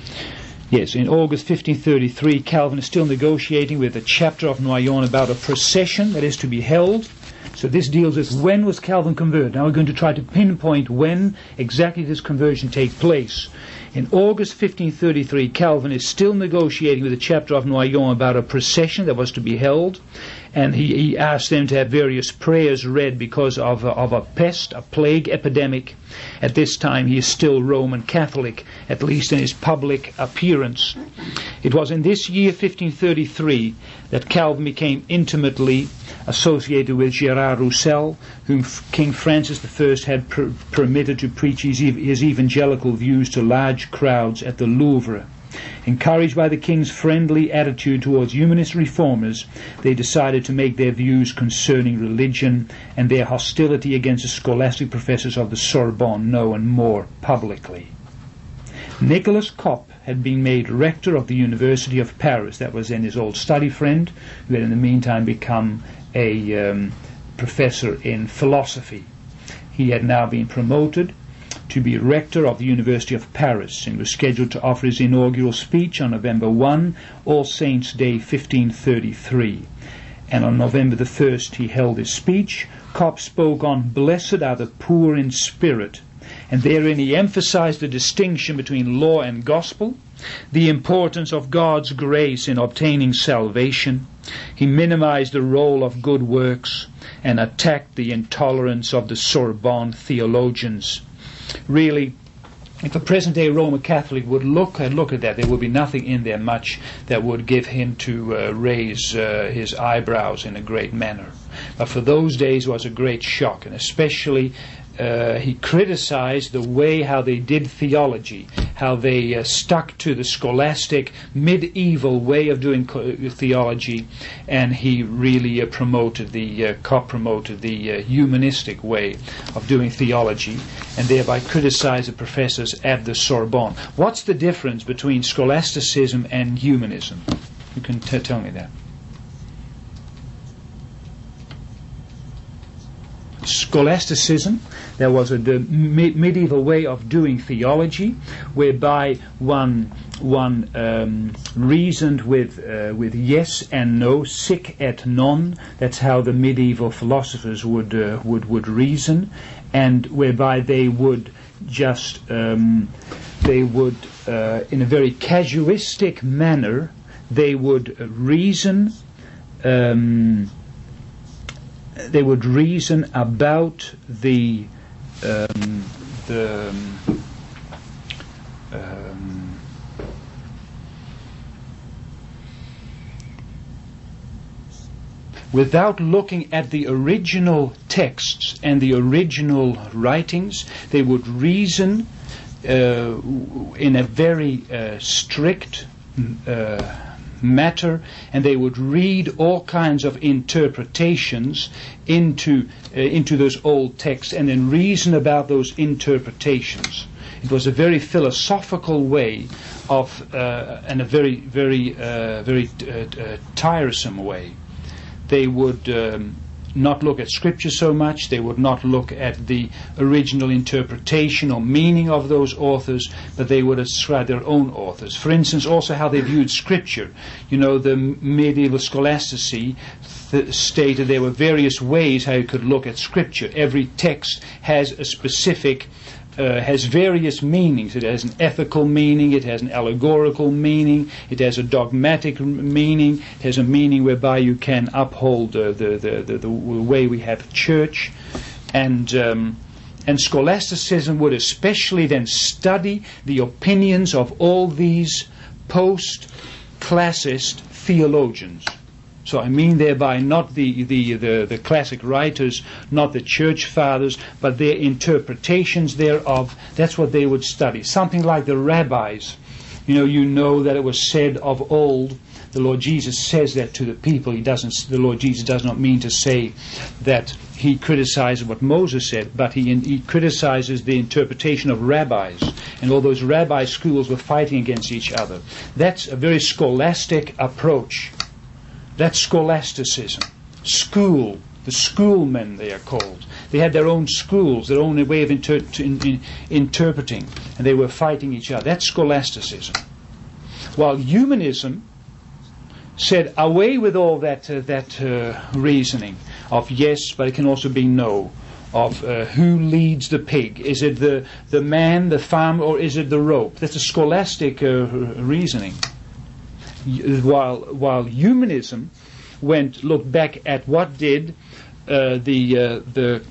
Yes, in August fifteen thirty-three, Calvin is still negotiating with the chapter of Noyon about a procession that is to be held. So this deals with when was Calvin converted. Now we're going to try to pinpoint when exactly this conversion take place. In August fifteen thirty-three, Calvin is still negotiating with the chapter of Noyon about a procession that was to be held, and he, he asked them to have various prayers read because of a, of a pest, a plague epidemic. At this time he is still Roman Catholic, at least in his public appearance. It was in this year, fifteen thirty-three, that Calvin became intimately associated with Gerard Roussel, whom King Francis the First had per- permitted to preach his, ev- his evangelical views to large crowds at the Louvre. Encouraged by the king's friendly attitude towards humanist reformers, they decided to make their views concerning religion and their hostility against the scholastic professors of the Sorbonne known more publicly. Nicolas Cop had been made rector of the University of Paris. That was then his old study friend, who had in the meantime become a um, professor in philosophy. He had now been promoted to be rector of the University of Paris and was scheduled to offer his inaugural speech on November first, All Saints' Day fifteen thirty-three. And on November the first he held his speech. Cop spoke on "Blessed are the poor in spirit," and therein he emphasized the distinction between law and gospel, the importance of God's grace in obtaining salvation. He minimized the role of good works and attacked the intolerance of the Sorbonne theologians. Really, if a present-day Roman Catholic would look and look at that, there would be nothing in there much that would give him to uh, raise uh, his eyebrows in a great manner. But for those days it was a great shock, and especially uh, he criticized the way how they did theology, how they uh, stuck to the scholastic medieval way of doing co- theology, and he really uh, promoted the uh, co-promoted the uh, humanistic way of doing theology, and thereby criticized the professors at the Sorbonne. What's the difference between scholasticism and humanism? You can t- tell me that. Scholasticism, there was a the me- medieval way of doing theology, whereby one one um, reasoned with uh, with yes and no, sic et non. That's how the medieval philosophers would uh, would would reason, and whereby they would just um, they would uh, in a very casuistic manner they would reason. Um, They would reason about the um, the um, without looking at the original texts and the original writings. They would reason uh, in a very uh, strict uh, matter, and they would read all kinds of interpretations into uh, into those old texts and then reason about those interpretations. It was a very philosophical way of uh, and a very very uh, very uh, uh, tiresome way. They would um, not look at Scripture so much. They would not look at the original interpretation or meaning of those authors, but they would ascribe their own authors. For instance, also how they viewed Scripture. You know, the medieval scholastici th- stated there were various ways how you could look at Scripture. Every text has a specific Uh, has various meanings. It has an ethical meaning, it has an allegorical meaning, it has a dogmatic m- meaning, it has a meaning whereby you can uphold uh, the, the, the, the way we have church. And, um, and scholasticism would especially then study the opinions of all these post-classicist theologians. So I mean thereby not the, the, the, the classic writers, not the church fathers, but their interpretations thereof. That's what they would study. Something like the rabbis. You know, you know that it was said of old. The Lord Jesus says that to the people. He doesn't. The Lord Jesus does not mean to say that he criticizes what Moses said, but he, he criticizes the interpretation of rabbis. And all those rabbi schools were fighting against each other. That's a very scholastic approach. That's scholasticism. School. The schoolmen, they are called. They had their own schools, their own way of inter- in, in, interpreting, and they were fighting each other. That's scholasticism. While humanism said, away with all that uh, that uh, reasoning of yes, but it can also be no, of uh, who leads the pig. Is it the, the man, the farmer, or is it the rope? That's a scholastic uh, reasoning. While while humanism went looked back at what did uh, the uh, the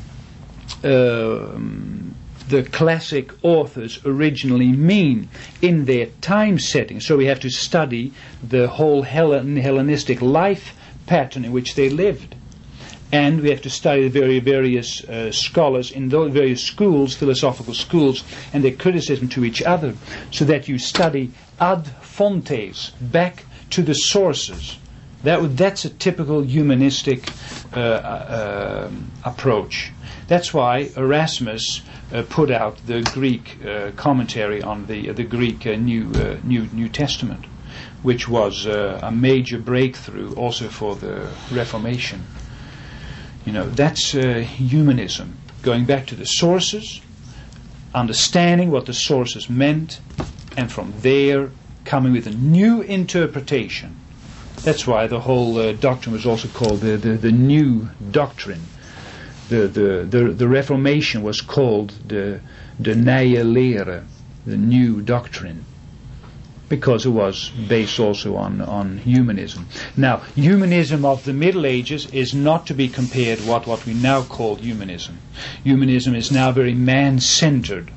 uh, the classic authors originally mean in their time setting. So we have to study the whole Hellen, Hellenistic life pattern in which they lived, and we have to study the very various uh, scholars in those various schools, philosophical schools, and their criticism to each other, so that you study ad fontes, back to the sources. That would, that's a typical humanistic uh, uh, approach. That's why Erasmus uh, put out the Greek uh, commentary on the uh, the Greek uh, New uh, New New Testament, which was uh, a major breakthrough also for the Reformation. You know, that's uh, humanism, going back to the sources, understanding what the sources meant, and from there coming with a new interpretation. That's why the whole uh, doctrine was also called the, the, the New Doctrine. The, the, the, the Reformation was called the, the Nieuwe Lehre, the New Doctrine, because it was based also on, on humanism. Now, humanism of the Middle Ages is not to be compared with what, what we now call humanism. Humanism is now very man-centered.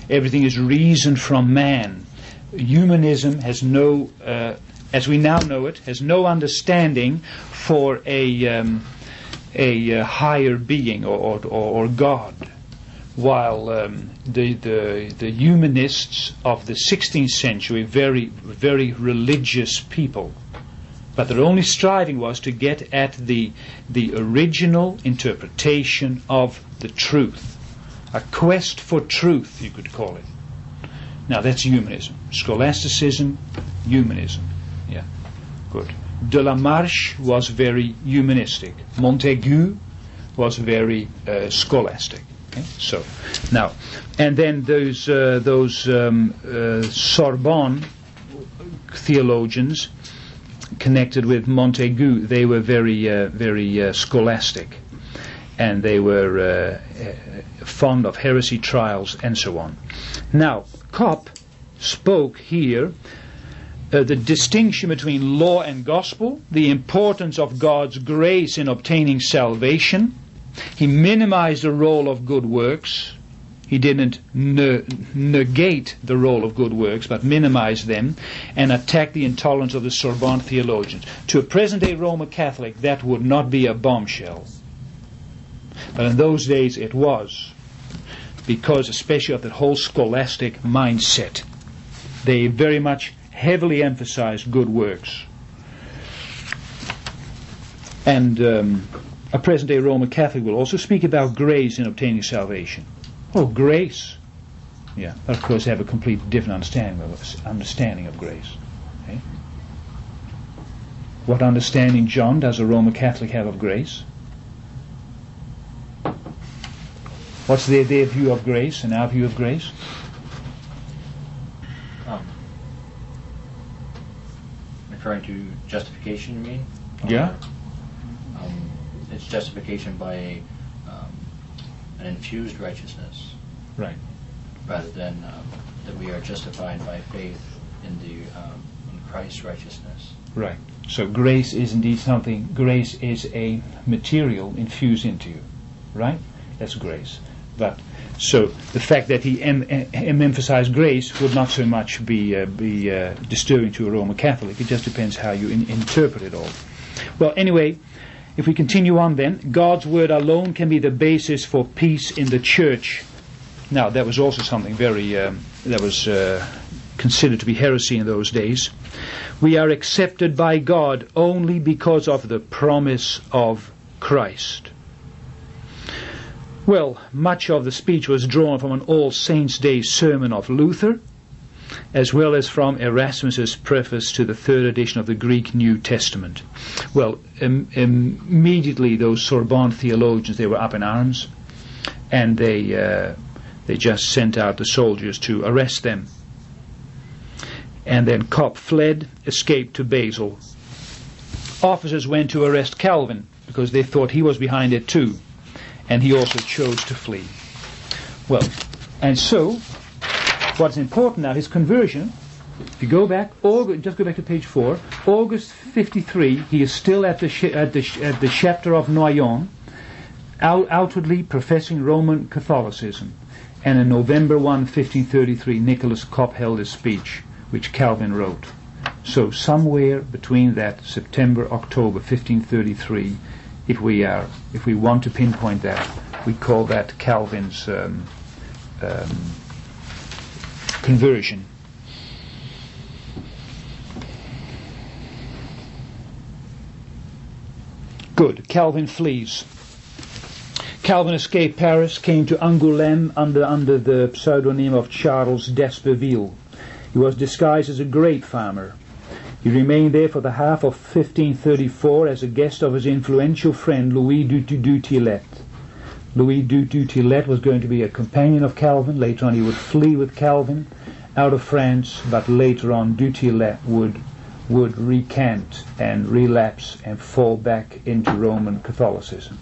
everything is reasoned from man. Humanism has no, uh, as we now know it, has no understanding for a um, a uh, higher being or, or, or God, while um, the, the the humanists of the sixteenth century, very very religious people, but their only striving was to get at the the original interpretation of the truth, a quest for truth, you could call it. Now that's humanism. Scholasticism, humanism. Yeah, good. De la Marche was very humanistic. Montaigu was very uh, scholastic. Okay? So now, and then those uh, those um, uh, Sorbonne theologians connected with Montaigu, they were very uh, very uh, scholastic, and they were uh, uh, fond of heresy trials and so on. Now, Copp spoke here uh, the distinction between law and gospel, the importance of God's grace in obtaining salvation. He minimized the role of good works. He didn't ne- negate the role of good works, but minimized them, and attacked the intolerance of the Sorbonne theologians. To a present-day Roman Catholic, that would not be a bombshell. But in those days it was, because especially of that whole scholastic mindset. They very much heavily emphasized good works. And um, a present-day Roman Catholic will also speak about grace in obtaining salvation. Oh, grace. Yeah, but of course they have a completely different understanding of, understanding of grace. Okay? What understanding, John, does a Roman Catholic have of grace? What's their, their view of grace and our view of grace? Um, referring to justification, you mean? Yeah. Or, um, it's justification by a, um, an infused righteousness. Right. Rather than um, that we are justified by faith in the um, in Christ's righteousness. Right. So grace is indeed something. Grace is a material infused into you. Right. That's grace. But so the fact that he em- em- emphasized grace would not so much be uh, be uh, disturbing to a Roman Catholic. It just depends how you in- interpret it all. Well, anyway, if we continue on, then God's word alone can be the basis for peace in the church. Now, that was also something very um, that was uh, considered to be heresy in those days. We are accepted by God only because of the promise of Christ. Well, much of the speech was drawn from an All Saints' Day sermon of Luther, as well as from Erasmus's preface to the third edition of the Greek New Testament. Well, im- immediately those Sorbonne theologians, they were up in arms, and they uh, they just sent out the soldiers to arrest them. And then Copp fled, escaped to Basel. Officers went to arrest Calvin, because they thought he was behind it too. And he also chose to flee. Well, and so, what's important now, his conversion, if you go back, August, just go back to page four, August fifty-three, he is still at the sh- at the sh- at the chapter of Noyon, out- outwardly professing Roman Catholicism. And in November first, fifteen thirty-three, Nicholas Copp held his speech, which Calvin wrote. So somewhere between that September, October fifteen thirty-three, if we are, if we want to pinpoint that, we call that Calvin's um, um, conversion. Good. Calvin flees. Calvin escaped Paris, came to Angoulême under under the pseudonym of Charles d'Espeville. He was disguised as a grape farmer. He remained there for the half of fifteen thirty-four as a guest of his influential friend Louis du, du, du Tillet. Louis du, du Tillet was going to be a companion of Calvin. Later on he would flee with Calvin out of France, but later on du Tillet would, would recant and relapse and fall back into Roman Catholicism.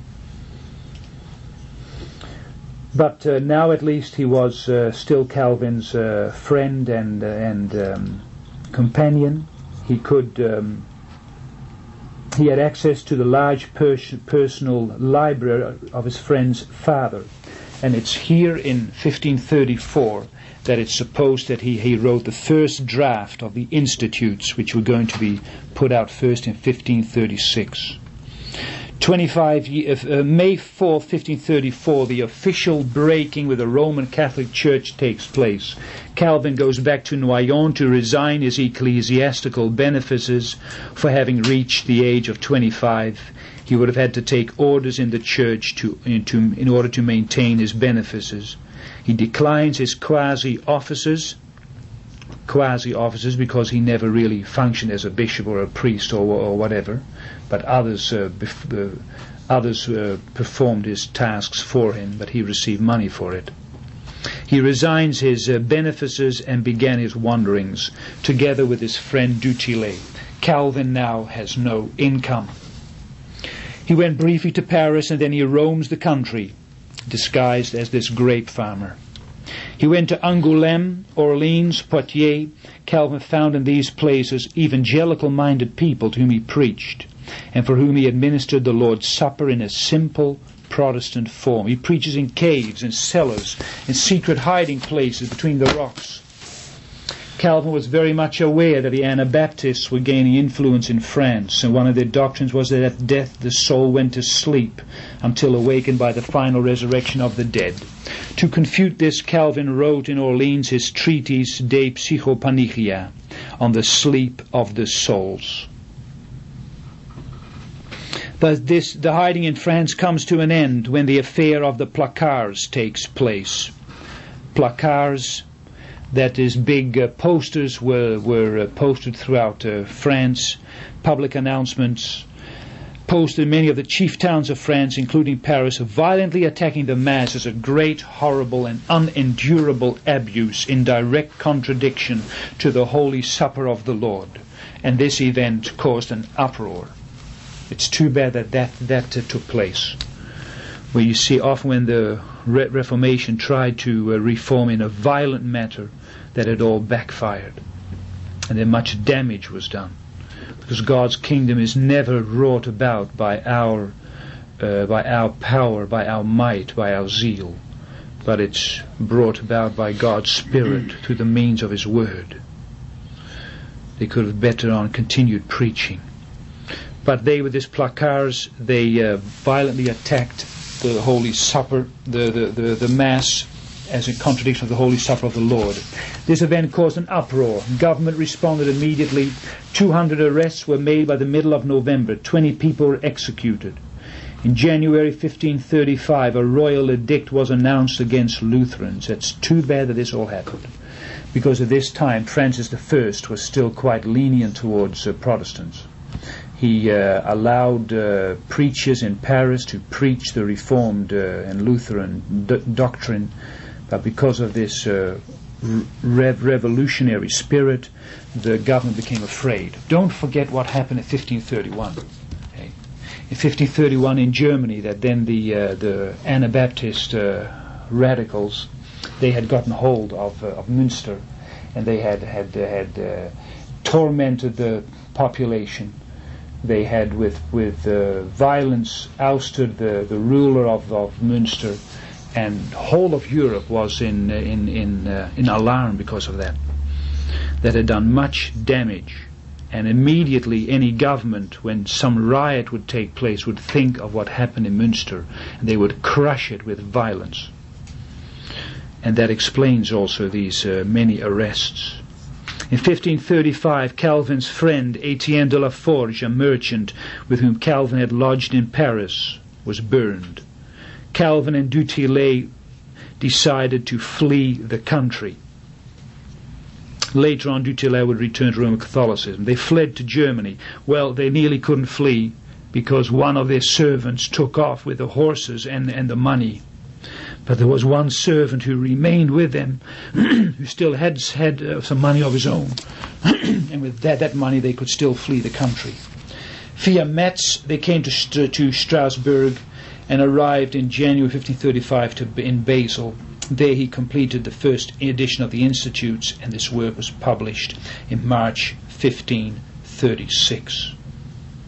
But uh, now at least he was uh, still Calvin's uh, friend and, uh, and um, companion. He could, um, he had access to the large pers- personal library of his friend's father. And it's here in fifteen thirty-four that it's supposed that he, he wrote the first draft of the Institutes, which were going to be put out first in fifteen thirty-six. twenty-five years, uh, May fourth, fifteen thirty-four, the official breaking with the Roman Catholic Church takes place. Calvin goes back to Noyon to resign his ecclesiastical benefices for having reached the age of twenty-five. He would have had to take orders in the church to, in, to, in order to maintain his benefices. He declines his quasi-offices, quasi-offices because he never really functioned as a bishop or a priest or, or whatever, but others, uh, bef- uh, others uh, performed his tasks for him, but he received money for it. He resigns his uh, benefices and began his wanderings, together with his friend du Tillet. Calvin now has no income. He went briefly to Paris, and then he roams the country, disguised as this grape farmer. He went to Angoulême, Orleans, Poitiers. Calvin found in these places evangelical-minded people to whom he preached, and for whom he administered the Lord's Supper in a simple Protestant form. He preaches in caves, in cellars, in secret hiding places between the rocks. Calvin was very much aware that the Anabaptists were gaining influence in France, and one of their doctrines was that at death the soul went to sleep until awakened by the final resurrection of the dead. To confute this, Calvin wrote in Orleans his treatise De Psychopanichia, on the sleep of the souls. But this, the hiding in France comes to an end when the affair of the placards takes place. Placards, that is, big uh, posters were, were uh, posted throughout uh, France, public announcements, posted in many of the chief towns of France, including Paris, violently attacking the Mass as a great, horrible, and unendurable abuse in direct contradiction to the Holy Supper of the Lord. And this event caused an uproar. It's too bad that that, that uh, took place. Where you see often when the Re- Reformation tried to uh, reform in a violent manner, that it all backfired. And then much damage was done. Because God's kingdom is never wrought about by our uh, by our power, by our might, by our zeal, but it's brought about by God's Spirit through the means of His Word. They could have better on continued preaching. But they, with these placards, they uh, violently attacked the Holy Supper, the, the, the, the Mass, as a contradiction of the Holy Supper of the Lord. This event caused an uproar. Government responded immediately. two hundred arrests were made by the middle of November. twenty people were executed. In January fifteen thirty-five, a royal edict was announced against Lutherans. It's too bad that this all happened, because at this time Francis the First was still quite lenient towards uh, Protestants. He uh, allowed uh, preachers in Paris to preach the Reformed uh, and Lutheran d- doctrine, but because of this uh, rev- revolutionary spirit, the government became afraid. Don't forget what happened in fifteen thirty-one. Okay. In fifteen thirty-one in Germany, that then the uh, the Anabaptist uh, radicals, they had gotten hold of uh, of Münster, and they had had uh, had uh, tormented the population. They had, with with uh, violence, ousted the, the ruler of, of Münster, and whole of Europe was in uh, in in uh, in alarm because of that. That had done much damage, and immediately any government, when some riot would take place, would think of what happened in Münster, and they would crush it with violence. And that explains also these uh, many arrests. In fifteen thirty-five, Calvin's friend Etienne de la Forge, a merchant with whom Calvin had lodged in Paris, was burned. Calvin and du Tillet decided to flee the country. Later on, du Tillet would return to Roman Catholicism. They fled to Germany. Well, they nearly couldn't flee because one of their servants took off with the horses and, and the money. But there was one servant who remained with them, who still had had uh, some money of his own, and with that, that money they could still flee the country. Via Metz, they came to, St- to Strasbourg and arrived in January fifteen thirty-five to, in Basel. There he completed the first edition of the Institutes, and this work was published in March fifteen thirty-six.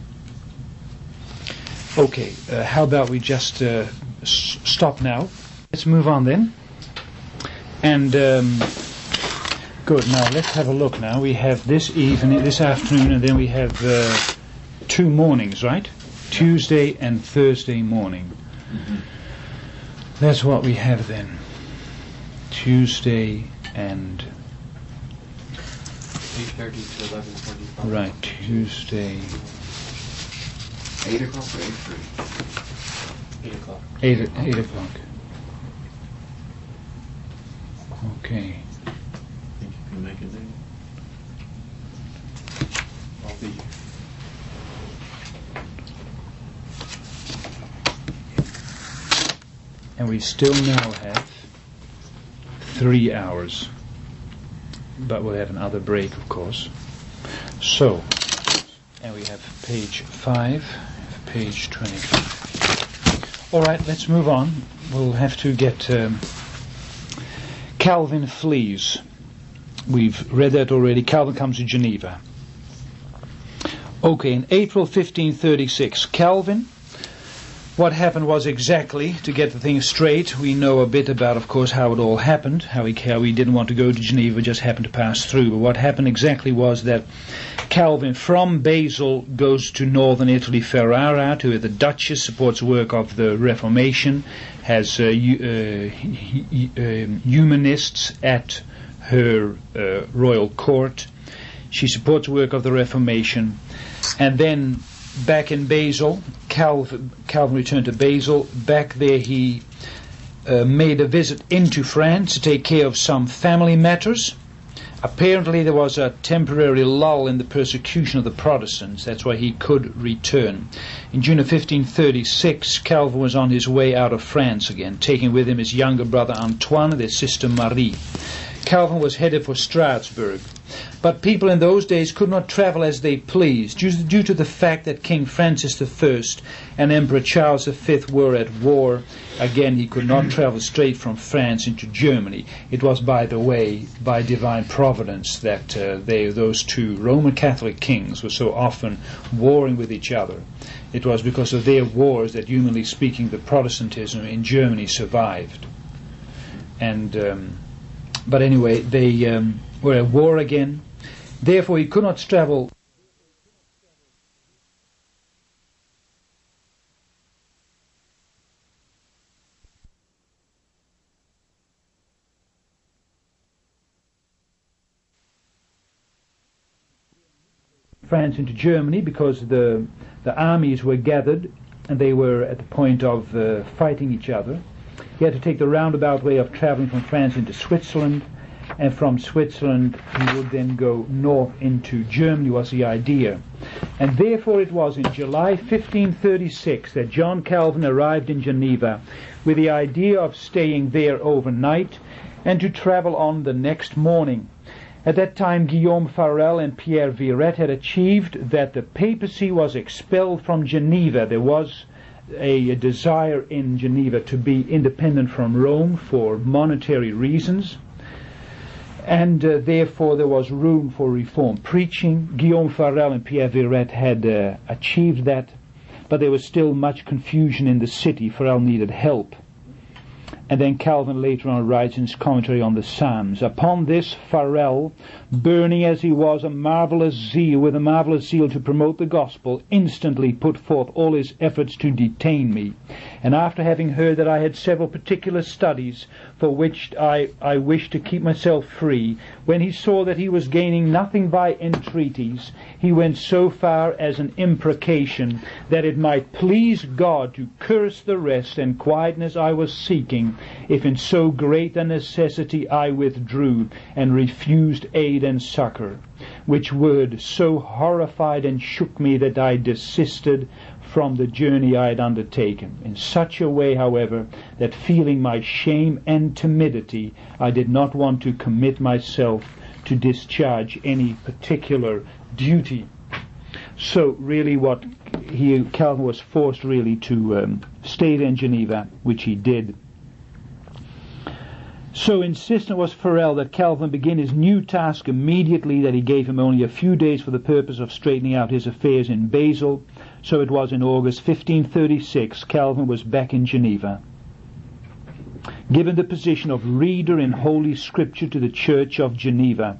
Okay, uh, how about we just uh, s- stop now? Let's move on then. And um, good. Now let's have a look. Now we have this evening, this afternoon, and then we have uh, two mornings, right? Tuesday and Thursday morning. Mm-hmm. That's what we have then. Tuesday and eight thirty to eleven forty-five. right. Tuesday. Eight o'clock or eight thirty? Eight o'clock. Eight, eight o'clock. Okay. Think you can make it there? I'll be here. And we still now have three hours. But we'll have another break, of course. So, and we have page five, page twenty-five. All right, let's move on. We'll have to get um, Calvin flees. We've read that already. Calvin comes to Geneva. Okay, in April fifteen thirty-six, Calvin. What happened was exactly, to get the thing straight, we know a bit about, of course, how it all happened, how he, how he didn't want to go to Geneva, just happened to pass through. But what happened exactly was that Calvin from Basel goes to northern Italy, Ferrara, to where the Duchess supports the work of the Reformation, has uh, uh, um, humanists at her uh, royal court. She supports the work of the Reformation. And then back in Basel, Calvin, Calvin returned to Basel. Back there he uh, made a visit into France to take care of some family matters. Apparently there was a temporary lull in the persecution of the Protestants. That's why he could return. In June of fifteen thirty-six, Calvin was on his way out of France again, taking with him his younger brother Antoine and their sister Marie. Calvin was headed for Strasbourg. But people in those days could not travel as they pleased, due to, due to the fact that King Francis the First and Emperor Charles the Fifth were at war. Again, he could not travel straight from France into Germany. It was, by the way, by divine providence that uh, they, those two Roman Catholic kings were so often warring with each other. It was because of their wars that, humanly speaking, the Protestantism in Germany survived. And um, but anyway, they um, were at war again. Therefore, he could not travel. France into Germany, because the the armies were gathered and they were at the point of uh, fighting each other. He had to take the roundabout way of traveling from France into Switzerland, and from Switzerland he would then go north into Germany, was the idea. And therefore it was in July fifteen thirty-six that John Calvin arrived in Geneva with the idea of staying there overnight and to travel on the next morning. At that time, Guillaume Farel and Pierre Viret had achieved that the papacy was expelled from Geneva. There was a, a desire in Geneva to be independent from Rome for monetary reasons, and uh, therefore there was room for reform preaching. Guillaume Farel and Pierre Viret had uh, achieved that, but there was still much confusion in the city. Farel needed help. And then Calvin later on writes in his commentary on the Psalms, upon this Farel, burning as he was a marvelous zeal, with a marvelous zeal to promote the gospel, instantly put forth all his efforts to detain me. And after having heard that I had several particular studies for which I, I wished to keep myself free, when he saw that he was gaining nothing by entreaties, he went so far as an imprecation that it might please God to curse the rest and quietness I was seeking, if in so great a necessity I withdrew and refused aid and succor, which word so horrified and shook me that I desisted from the journey I had undertaken, in such a way, however, that feeling my shame and timidity, I did not want to commit myself to discharge any particular duty. So really what he, Calvin was forced really to um, stay in Geneva, which he did. So insistent was Farel that Calvin begin his new task immediately, that he gave him only a few days for the purpose of straightening out his affairs in Basel. So it was in August fifteen thirty-six, Calvin was back in Geneva. given the position of reader in Holy Scripture to the Church of Geneva.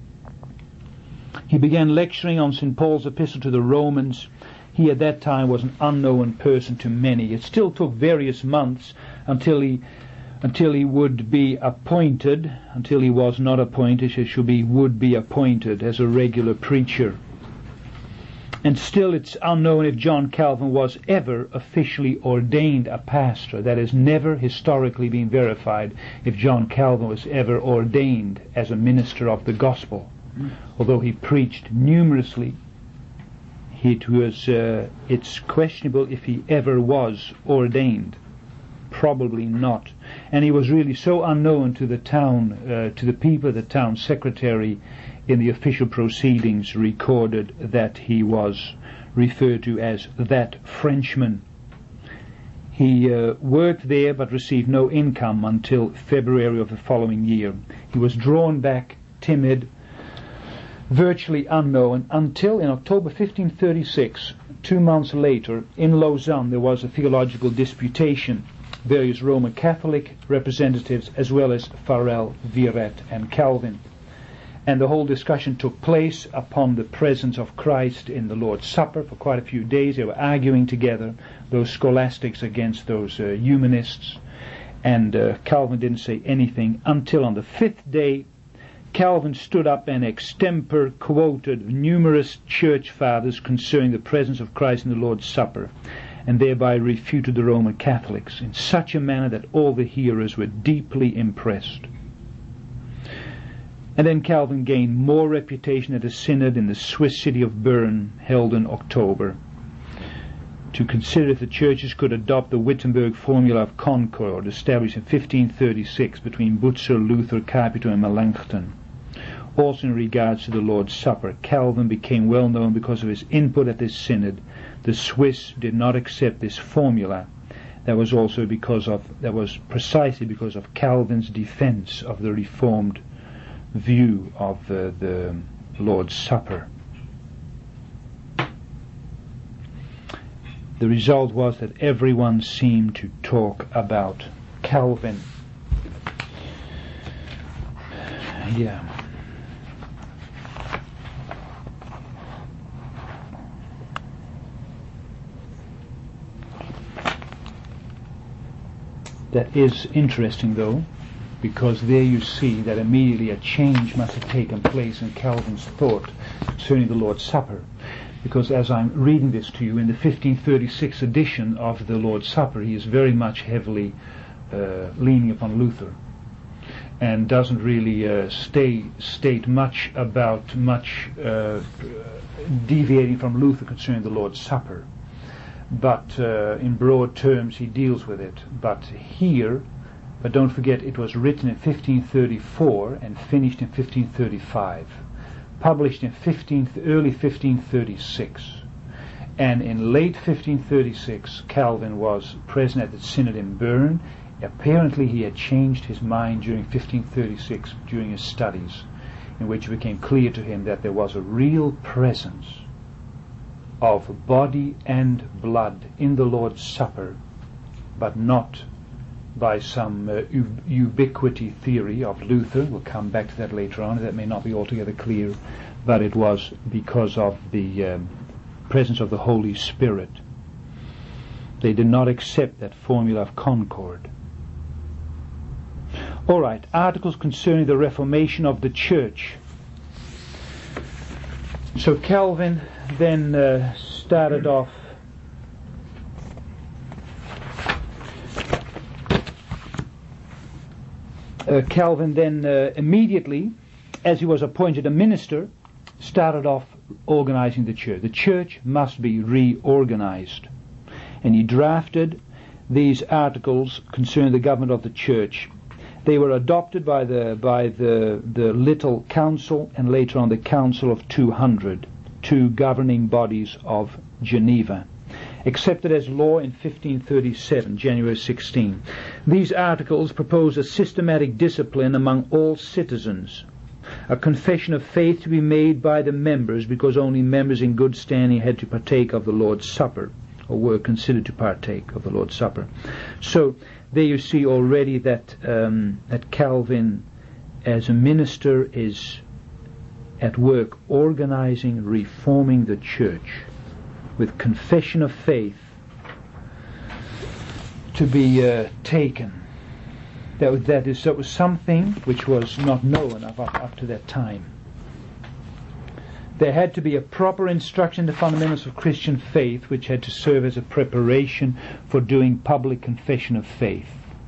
He began lecturing on Saint Paul's epistle to the Romans. He at that time was an unknown person to many. It still took various months until he until he would be appointed, until he was not appointed, it should be would be appointed as a regular preacher. And still it's unknown if John Calvin was ever officially ordained a pastor. That has never historically been verified if John Calvin was ever ordained as a minister of the gospel. Although he preached numerously, it was uh, it's questionable if he ever was ordained. Probably not. And he was really so unknown to the town, uh, to the people, the town secretary in the official proceedings recorded that he was referred to as that Frenchman. He uh, worked there but received no income until February of the following year. He was drawn back, timid, virtually unknown, until in October fifteen thirty-six, two months later, in Lausanne, there was a theological disputation. Various Roman Catholic representatives, as well as Farel, Viret, and Calvin. And the whole discussion took place upon the presence of Christ in the Lord's Supper. For quite a few days they were arguing together, those scholastics against those uh, humanists. And uh, Calvin didn't say anything until on the fifth day Calvin stood up and extempore quoted numerous church fathers concerning the presence of Christ in the Lord's Supper, and thereby refuted the Roman Catholics in such a manner that all the hearers were deeply impressed. And then Calvin gained more reputation at a synod in the Swiss city of Bern, held in October, to consider if the churches could adopt the Wittenberg formula of concord established in fifteen thirty-six between Butzer, Luther, Capito, and Melanchthon. Also in regards to the Lord's Supper, Calvin became well known because of his input at this synod. The Swiss did not accept this formula. That was also because of that was precisely because of Calvin's defense of the Reformed view of uh, the Lord's Supper. The result was that everyone seemed to talk about Calvin. Yeah. That is interesting, though, because there you see that immediately a change must have taken place in Calvin's thought concerning the Lord's Supper. Because as I'm reading this to you, in the fifteen thirty-six edition of the Lord's Supper, he is very much heavily uh, leaning upon Luther, and doesn't really uh, stay, state much about much uh, deviating from Luther concerning the Lord's Supper. But uh, in broad terms he deals with it. But here, but don't forget, it was written in fifteen thirty-four and finished in fifteen thirty-five. Published in fifteen, early fifteen thirty-six. And in late fifteen thirty-six, Calvin was present at the synod in Bern. Apparently he had changed his mind during fifteen thirty-six, during his studies, in which it became clear to him that there was a real presence of body and blood in the Lord's Supper, but not by some uh, u- ubiquity theory of Luther. We'll come back to that later on. That may not be altogether clear, but it was because of the um, presence of the Holy Spirit. They did not accept that formula of concord. All right, articles concerning the Reformation of the Church. So Calvin then uh, started off uh, Calvin then uh, immediately, as he was appointed a minister, started off organizing the church. The church must be reorganized, and he drafted these articles concerning the government of the church. They were adopted by the by the the Little Council and later on the Council of two hundred, two governing bodies of Geneva, accepted as law in fifteen thirty-seven, January sixteenth. These articles propose a systematic discipline among all citizens, a confession of faith to be made by the members, because only members in good standing had to partake of the Lord's Supper, or were considered to partake of the Lord's Supper. So there you see already that um, that Calvin, as a minister, is at work organizing, reforming the church with confession of faith to be uh, taken. That, that, is, that was something which was not known up, up, up to that time. There had to be a proper instruction in the fundamentals of Christian faith, which had to serve as a preparation for doing public confession of faith.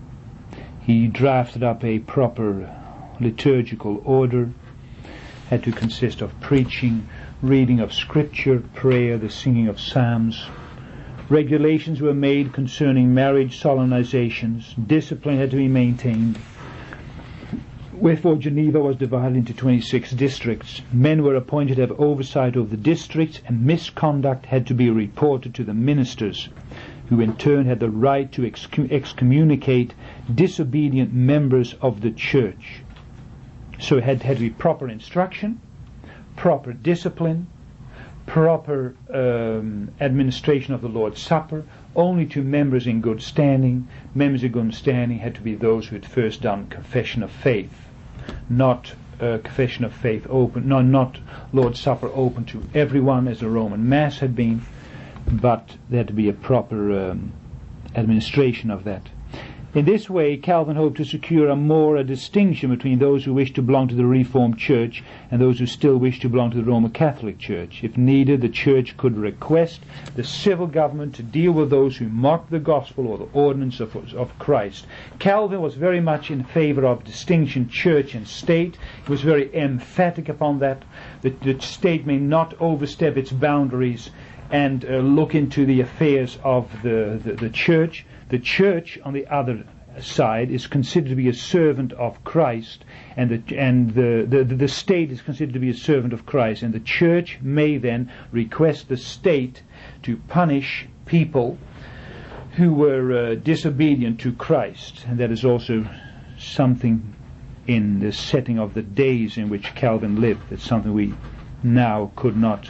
He drafted up a proper liturgical order, had to consist of preaching, reading of scripture, prayer, the singing of psalms. Regulations were made concerning marriage solemnizations. Discipline had to be maintained. Wherefore Geneva was divided into twenty-six districts. Men were appointed to have oversight over the districts, and misconduct had to be reported to the ministers, who in turn had the right to excom- excommunicate disobedient members of the church. So it had, had to be proper instruction, proper discipline, proper um, administration of the Lord's Supper, only to members in good standing. Members in good standing had to be those who had first done confession of faith, not uh, confession of faith open, no, not Lord's Supper open to everyone as the Roman Mass had been, but there had to be a proper um, administration of that. In this way, Calvin hoped to secure a more a distinction between those who wished to belong to the Reformed Church and those who still wished to belong to the Roman Catholic Church. If needed, the Church could request the civil government to deal with those who mocked the gospel or the ordinance of, of Christ. Calvin was very much in favor of distinction church and state. He was very emphatic upon that. The, the state may not overstep its boundaries and uh, look into the affairs of the, the, the church. The church, on the other side, is considered to be a servant of Christ, and the and the, the, the state is considered to be a servant of Christ, and the church may then request the state to punish people who were uh, disobedient to Christ. And that is also something in the setting of the days in which Calvin lived. That's something we now could not,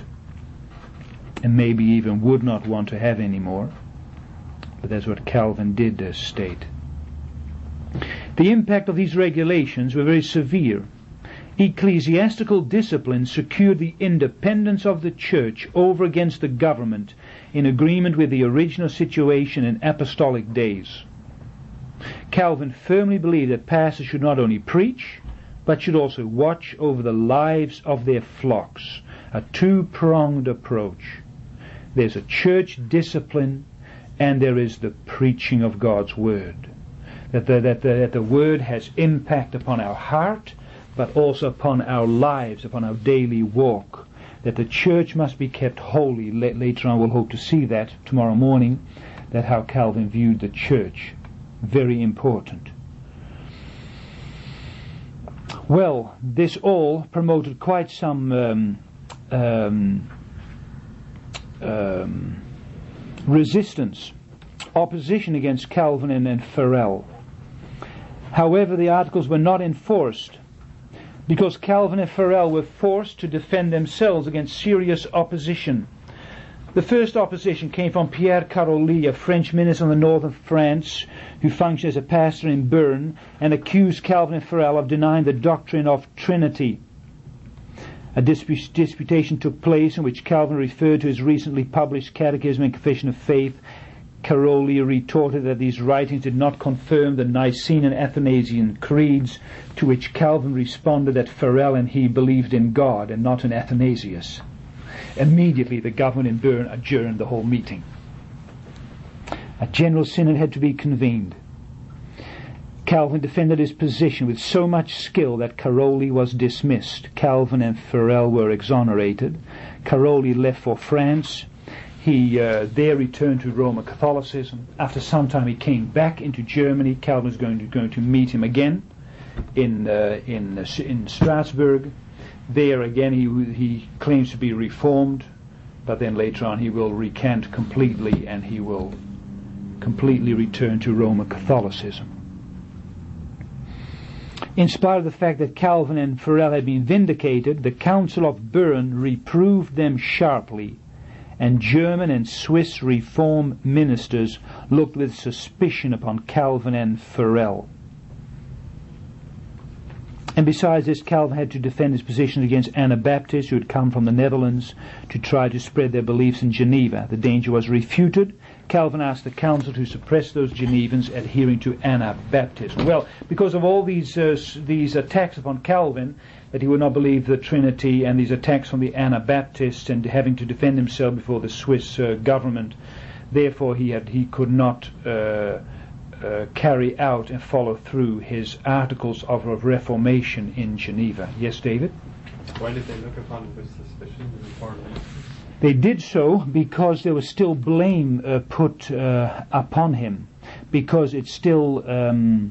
and maybe even would not want to have anymore. But that's what Calvin did uh, state. The impact of these regulations were very severe. Ecclesiastical discipline secured the independence of the church over against the government in agreement with the original situation in apostolic days. Calvin firmly believed that pastors should not only preach, but should also watch over the lives of their flocks, a two-pronged approach. There's a church discipline, and there is the preaching of God's Word. That the, that, the, that the Word has impact upon our heart, but also upon our lives, upon our daily walk. That the church must be kept holy. L- later on we'll hope to see that tomorrow morning, that how Calvin viewed the church. Very important. Well, this all promoted quite some um, um, um, resistance, opposition against Calvin and, and Farel. However, the articles were not enforced, because Calvin and Farel were forced to defend themselves against serious opposition. The first opposition came from Pierre Caroli, a French minister in the north of France, who functioned as a pastor in Bern, and accused Calvin and Farel of denying the doctrine of Trinity. A disp- disputation took place in which Calvin referred to his recently published Catechism and Confession of Faith. Caroli retorted that these writings did not confirm the Nicene and Athanasian creeds, to which Calvin responded that Farel and he believed in God and not in Athanasius. Immediately the government in Bern adjourned the whole meeting. A general synod had to be convened. Calvin defended his position with so much skill that Caroli was dismissed. Calvin and Farel were exonerated. Caroli left for France. He uh, there returned to Roman Catholicism. After some time he came back into Germany. Calvin was going to, going to meet him again in uh, in uh, in Strasbourg. There again he he claims to be reformed, but then later on he will recant completely and he will completely return to Roman Catholicism. In spite of the fact that Calvin and Farel had been vindicated, the Council of Bern reproved them sharply and German and Swiss Reform ministers looked with suspicion upon Calvin and Farel. And besides this, Calvin had to defend his position against Anabaptists who had come from the Netherlands to try to spread their beliefs in Geneva. The danger was refuted. Calvin asked the council to suppress those Genevans adhering to Anabaptism. Well, because of all these uh, these attacks upon Calvin, that he would not believe the Trinity, and these attacks from the Anabaptists, and having to defend himself before the Swiss uh, government, therefore he had he could not uh, uh, carry out and follow through his articles of, of reformation in Geneva. Yes, David? Why did they look upon it with suspicion, the Reformed ministers? They did so because there was still blame uh, put uh, upon him, because it's still, um,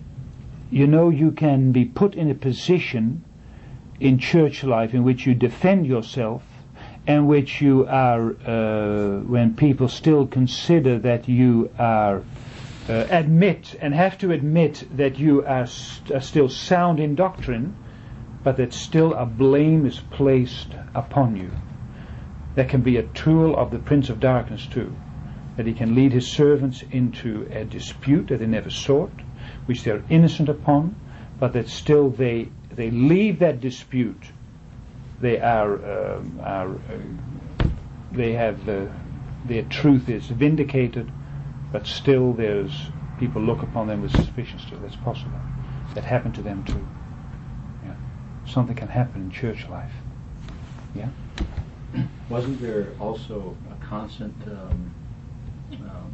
you know, you can be put in a position in church life in which you defend yourself, and which you are, uh, when people still consider that you are, uh, admit and have to admit that you are, st- are still sound in doctrine, but that still a blame is placed upon you. That can be a tool of the Prince of Darkness too, that he can lead his servants into a dispute that they never sought, which they are innocent upon, but that still they they leave that dispute. They are um, are uh, they have uh, their truth is vindicated, but still there's people look upon them with suspicion. Still, that's possible. That happened to them too. Yeah, something can happen in church life. Yeah. Wasn't there also a constant um, um,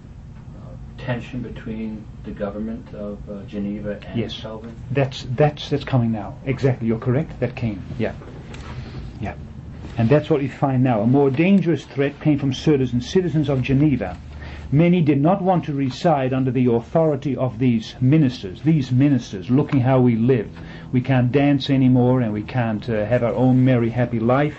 uh, tension between the government of uh, Geneva and Yes. Calvin? That's that's that's coming now. Exactly, you're correct. That came. Yeah, yeah, and that's what we find now. A more dangerous threat came from certain citizens of Geneva. Many did not want to reside under the authority of these ministers. These ministers, looking how we live, we can't dance anymore, and we can't uh, have our own merry, happy life.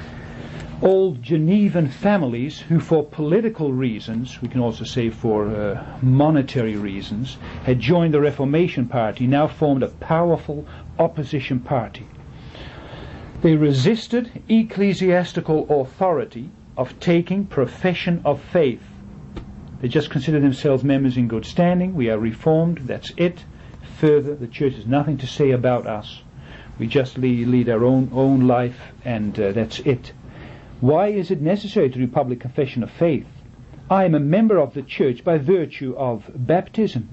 Old Genevan families who, for political reasons, we can also say for uh, monetary reasons, had joined the Reformation party, now formed a powerful opposition party. They resisted ecclesiastical authority of taking profession of faith. They just considered themselves members in good standing. We are Reformed, that's it. Further, the church has nothing to say about us. We just lead, lead our own, own life, and uh, that's it. Why is it necessary to do public confession of faith? I am a member of the church by virtue of baptism.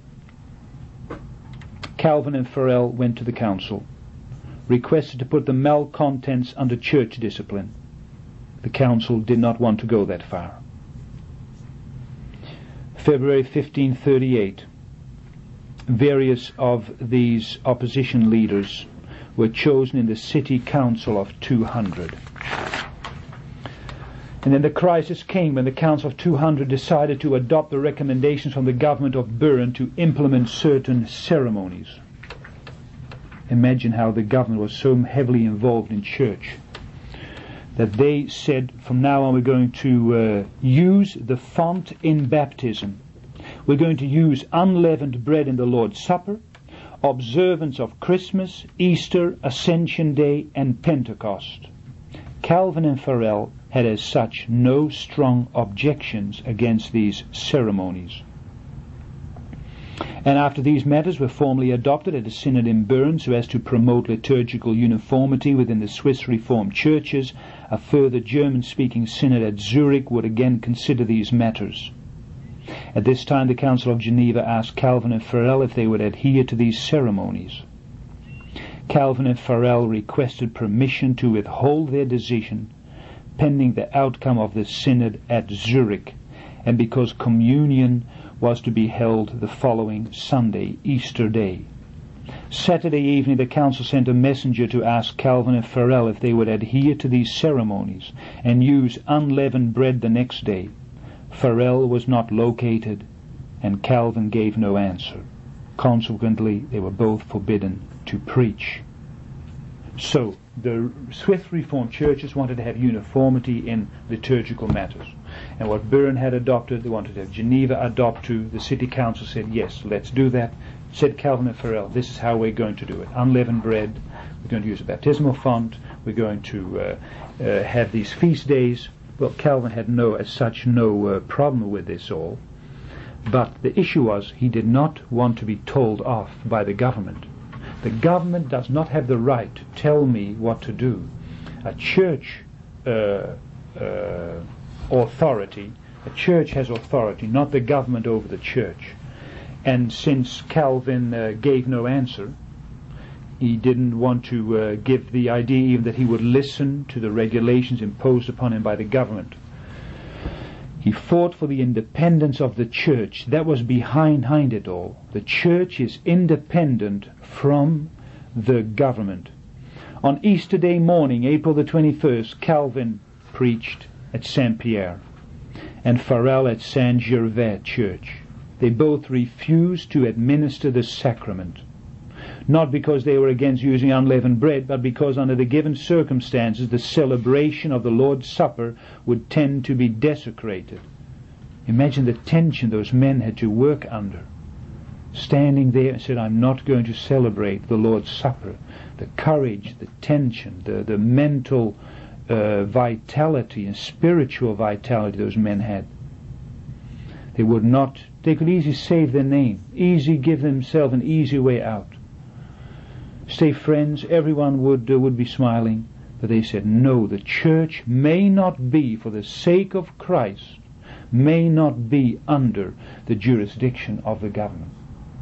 Calvin and Farel went to the council, requested to put the malcontents under church discipline. The council did not want to go that far. February fifteen thirty-eight, various of these opposition leaders were chosen in the city council of two hundred. And then the crisis came when the Council of two hundred decided to adopt the recommendations from the government of Bern to implement certain ceremonies. Imagine how the government was so heavily involved in church that they said, from now on we're going to uh, use the font in baptism. We're going to use unleavened bread in the Lord's Supper, observance of Christmas, Easter, Ascension Day, and Pentecost. Calvin and Farel had as such no strong objections against these ceremonies. And after these matters were formally adopted at a synod in Bern so as to promote liturgical uniformity within the Swiss Reformed churches, a further German-speaking synod at Zurich would again consider these matters. At this time the Council of Geneva asked Calvin and Farel if they would adhere to these ceremonies. Calvin and Farel requested permission to withhold their decision pending the outcome of the synod at Zurich, and because communion was to be held the following Sunday, Easter Day. Saturday evening the council sent a messenger to ask Calvin and Farel if they would adhere to these ceremonies and use unleavened bread the next day. Farel was not located, and Calvin gave no answer. Consequently, they were both forbidden to preach. So, the Swiss Reformed churches wanted to have uniformity in liturgical matters. And what Bern had adopted, they wanted to have Geneva adopt to. The city council said, yes, let's do that. Said Calvin and Farel, this is how we're going to do it. Unleavened bread, we're going to use a baptismal font, we're going to uh, uh, have these feast days, Well, Calvin had no, as such, no uh, problem with this all. But the issue was he did not want to be told off by the government. The government does not have the right to tell me what to do. A church uh, uh, authority, a church has authority, not the government over the church. And since Calvin uh, gave no answer, he didn't want to uh, give the idea even that he would listen to the regulations imposed upon him by the government. He fought for the independence of the church. That was behind, behind it all. The church is independent from the government. On Easter Day morning, April the twenty-first, Calvin preached at Saint-Pierre and Farel at Saint-Gervais Church. They both refused to administer the sacrament. Not because they were against using unleavened bread, but because under the given circumstances the celebration of the Lord's Supper would tend to be desecrated. Imagine the tension those men had to work under. Standing there and said, I'm not going to celebrate the Lord's Supper. The courage, the tension, the, the mental uh, vitality and spiritual vitality those men had. They would not, they could easily save their name, easily give themselves an easy way out. Stay friends, everyone would uh, would be smiling, but they said, no, the church may not be, for the sake of Christ, may not be under the jurisdiction of the government.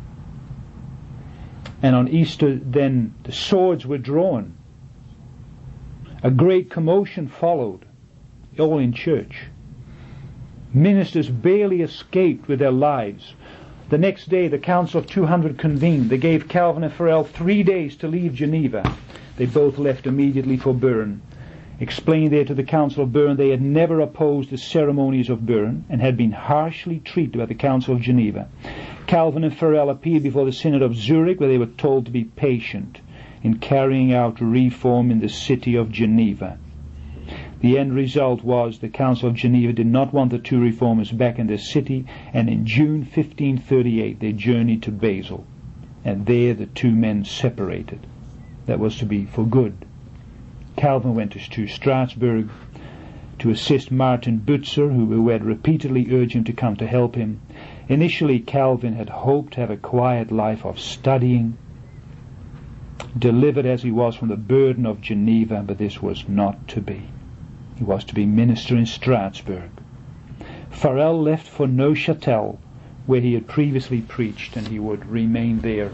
And on Easter then the swords were drawn. A great commotion followed, all in church. Ministers barely escaped with their lives. The next day the Council of two hundred convened. They gave Calvin and Farel three days to leave Geneva. They both left immediately for Bern. Explained there to the Council of Bern they had never opposed the ceremonies of Bern and had been harshly treated by the Council of Geneva. Calvin and Farel appeared before the Synod of Zurich, where they were told to be patient in carrying out reform in the city of Geneva. The end result was the Council of Geneva did not want the two reformers back in the city, and in June fifteen thirty-eight they journeyed to Basel, and there the two men separated. That was to be for good. Calvin went to Strasbourg to assist Martin Butzer, who, who had repeatedly urged him to come to help him. Initially Calvin had hoped to have a quiet life of studying, delivered as he was from the burden of Geneva, but this was not to be. He was to be minister in Strasbourg. Farel left for Neuchâtel, where he had previously preached, and he would remain there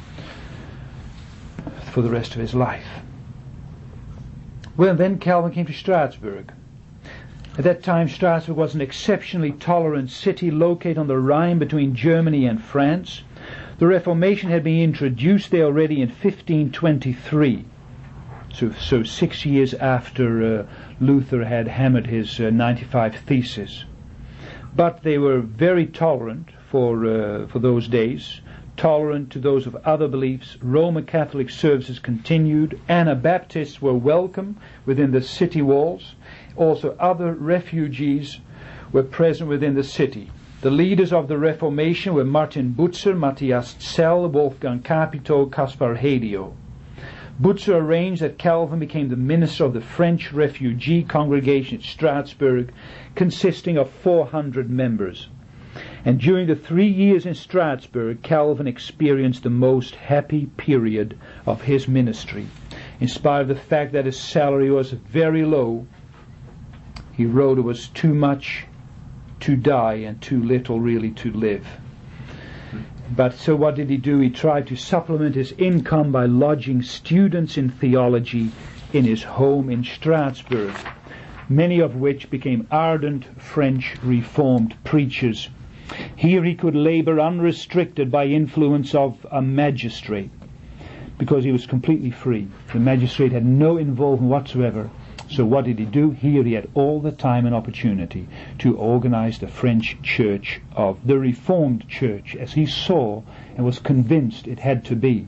for the rest of his life. Well, then Calvin came to Strasbourg. At that time, Strasbourg was an exceptionally tolerant city located on the Rhine between Germany and France. The Reformation had been introduced there already in fifteen twenty-three. So, so six years after uh, Luther had hammered his uh, ninety-five Theses. But they were very tolerant for uh, for those days, tolerant to those of other beliefs. Roman Catholic services continued. Anabaptists were welcome within the city walls. Also other refugees were present within the city. The leaders of the Reformation were Martin Butzer, Matthias Zell, Wolfgang Capito, Caspar Hadio. Butzer arranged that Calvin became the minister of the French refugee congregation at Strasbourg, consisting of four hundred members. And during the three years in Strasbourg, Calvin experienced the most happy period of his ministry. In spite of the fact that his salary was very low, he wrote it was too much to die and too little really to live. But so what did he do? He tried to supplement his income by lodging students in theology in his home in Strasbourg, many of which became ardent French Reformed preachers. Here he could labor unrestricted by influence of a magistrate, because he was completely free. The magistrate had no involvement whatsoever. So what did he do? Here he had all the time and opportunity to organize the French church of the Reformed Church, as he saw and was convinced it had to be.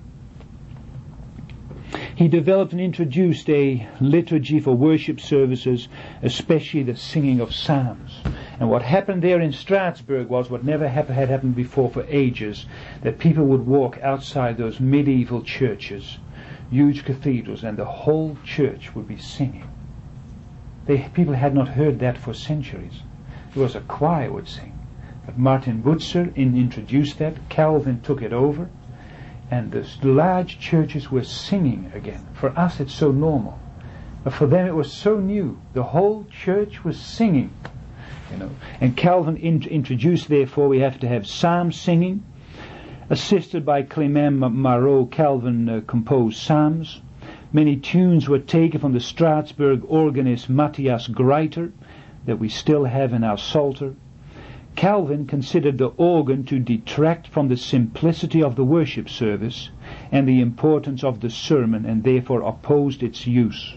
He developed and introduced a liturgy for worship services, especially the singing of psalms. And what happened there in Strasbourg was what never had happened before for ages, that people would walk outside those medieval churches, huge cathedrals, and the whole church would be singing. They, people had not heard that for centuries. It was a choir would sing. But Martin Butzer in, introduced that. Calvin took it over. And the large churches were singing again. For us it's so normal. But for them it was so new. The whole church was singing. You know. And Calvin in, introduced, therefore, we have to have psalm singing. Assisted by Clement Marot, Calvin uh, composed psalms. Many tunes were taken from the Strasbourg organist Matthias Greiter that we still have in our Psalter. Calvin considered the organ to detract from the simplicity of the worship service and the importance of the sermon, and therefore opposed its use.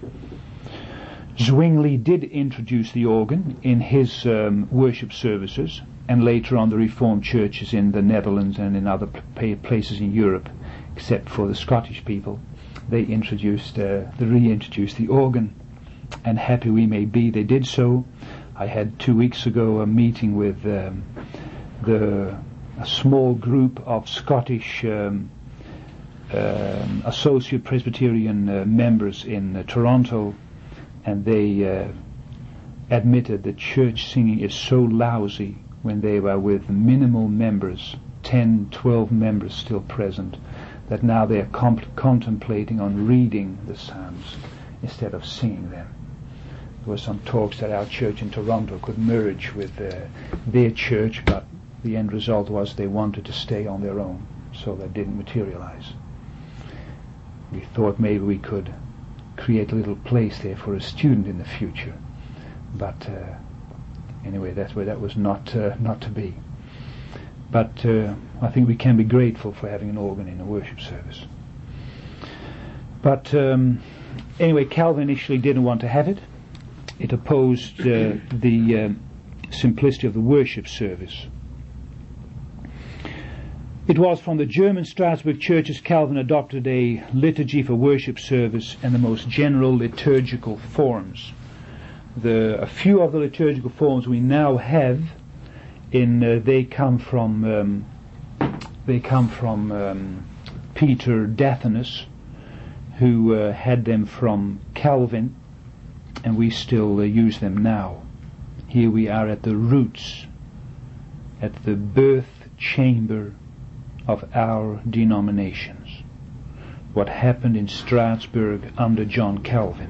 Zwingli did introduce the organ in his um, worship services, and later on the Reformed churches in the Netherlands and in other pl- places in Europe, except for the Scottish people, they introduced, uh, they reintroduced the organ, and happy we may be they did so. I had two weeks ago a meeting with um, the a small group of Scottish um, um, Associate Presbyterian uh, members in uh, Toronto, and they uh, admitted that church singing is so lousy when they were with minimal members, ten, twelve members still present, that now they are comp- contemplating on reading the psalms instead of singing them. There were some talks that our church in Toronto could merge with uh, their church, but the end result was they wanted to stay on their own, so that didn't materialize. We thought maybe we could create a little place there for a student in the future, but uh, anyway, that's where that was not uh, not to be. But uh, I think we can be grateful for having an organ in a worship service. But um, anyway, Calvin initially didn't want to have it. It opposed uh, the um, simplicity of the worship service. It was from the German Strasbourg churches Calvin adopted a liturgy for worship service and the most general liturgical forms. The, a few of the liturgical forms we now have, in uh, they come from um, they come from um, Peter Dathenus, who uh, had them from Calvin, and we still uh, use them now. Here we are at the roots, at the birth chamber of our denominations. What happened in Strasbourg under John Calvin.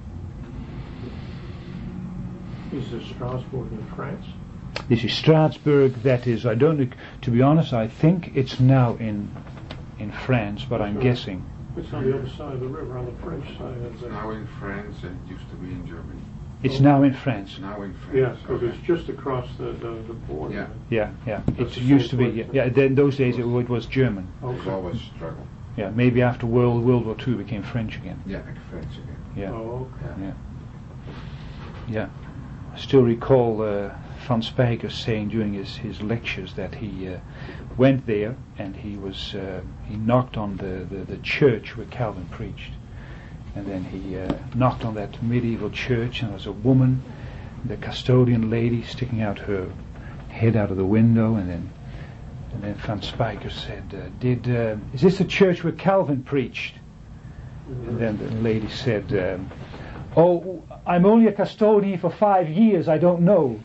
Is this Strasbourg in France? This is Strasbourg. That is, I don't know, to be honest, I think it's now in in France, but I'm guessing. It's on the other side of the river, on the French side of the... Now in France, and it used to be in Germany. It's now in France. Now in France. Yes, because okay. it's just across the, the, the border. Yeah. Yeah, yeah. That's It the used to be. same Yeah, place. yeah. Then those days it, it was German. It's Okay. always struggle. Yeah, maybe after World World War Two it became French again. Yeah, like French again. Yeah, Oh, okay. yeah, yeah. I still recall uh, Van Spijker saying during his, his lectures that he uh, went there and he was uh, he knocked on the, the, the church where Calvin preached, and then he uh, knocked on that medieval church, and there was a woman, the custodian lady, sticking out her head out of the window, and then and then Van Spijker said, uh, "Did uh, is this the church where Calvin preached?" And then the lady said, um, "Oh, I'm only a custodian for five years, I don't know."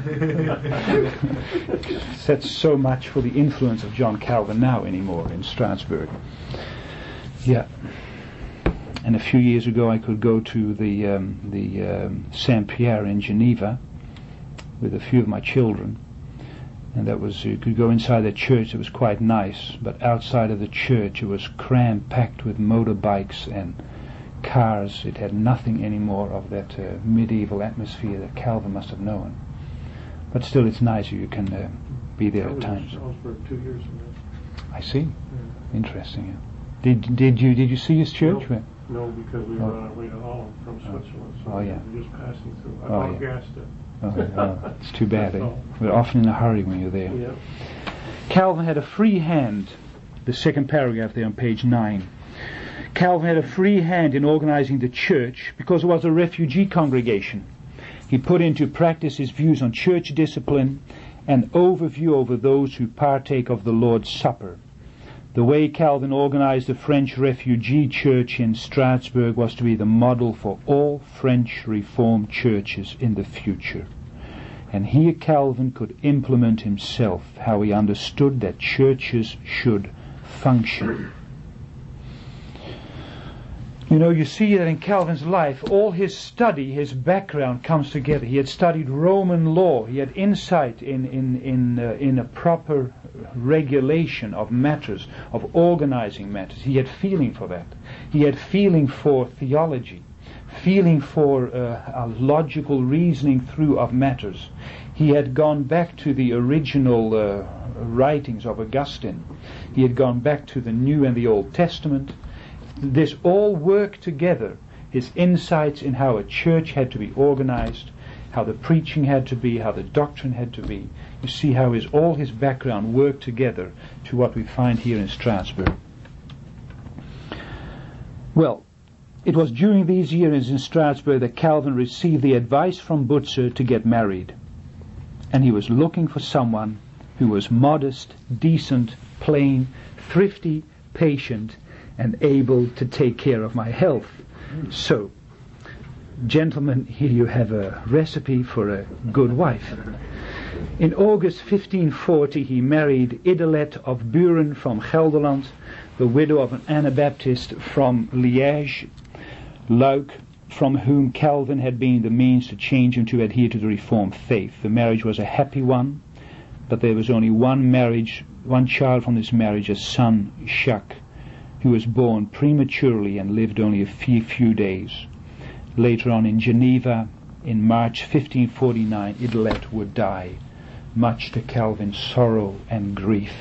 That's so much for the influence of John Calvin now anymore in Strasbourg. Yeah. And a few years ago I could go to the um, the um, Saint Pierre in Geneva with a few of my children, and that was, you could go inside the church. It was quite nice, but outside of the church it was cram-packed with motorbikes and cars. It had nothing anymore of that uh, medieval atmosphere that Calvin must have known. But still, it's nice. You can uh, be there I at was times. in Salzburg two years ago. I see. Yeah. Interesting. Yeah. Did did you did you see his church? No. Where? No, because we Oh. were on our way to Holland from Oh. Switzerland, so Oh, we yeah. were just passing through. I Oh, bought yeah. gas to... Oh, oh, it's too bad. Eh? Oh. We're often in a hurry when you're there. Yeah. Calvin had a free hand. The second paragraph there on page nine. Calvin had a free hand in organizing the church because it was a refugee congregation. He put into practice his views on church discipline and overview over those who partake of the Lord's Supper. The way Calvin organized the French refugee church in Strasbourg was to be the model for all French Reformed churches in the future. And here Calvin could implement himself how he understood that churches should function. You know, you see that in Calvin's life, all his study, his background comes together. He had studied Roman law. He had insight in in in, uh, in a proper regulation of matters, of organizing matters. He had feeling for that. He had feeling for theology, feeling for uh, a logical reasoning through of matters. He had gone back to the original uh, writings of Augustine. He had gone back to the New and the Old Testament. This all worked together, his insights in how a church had to be organized, how the preaching had to be, how the doctrine had to be. You see how his, all his background worked together to what we find here in Strasbourg. Well, it was during these years in Strasbourg that Calvin received the advice from Butzer to get married. And he was looking for someone who was modest, decent, plain, thrifty, patient, and able to take care of my health. So, gentlemen, here you have a recipe for a good wife. In August fifteen forty, he married Idelette of Buren from Gelderland, the widow of an Anabaptist from Liège, Luik, from whom Calvin had been the means to change him to adhere to the Reformed faith. The marriage was a happy one, but there was only one marriage, one child from this marriage, a son, Jacques, who was born prematurely and lived only a few, few days. Later on in Geneva, in March fifteen forty-nine, Idelette would die, much to Calvin's sorrow and grief.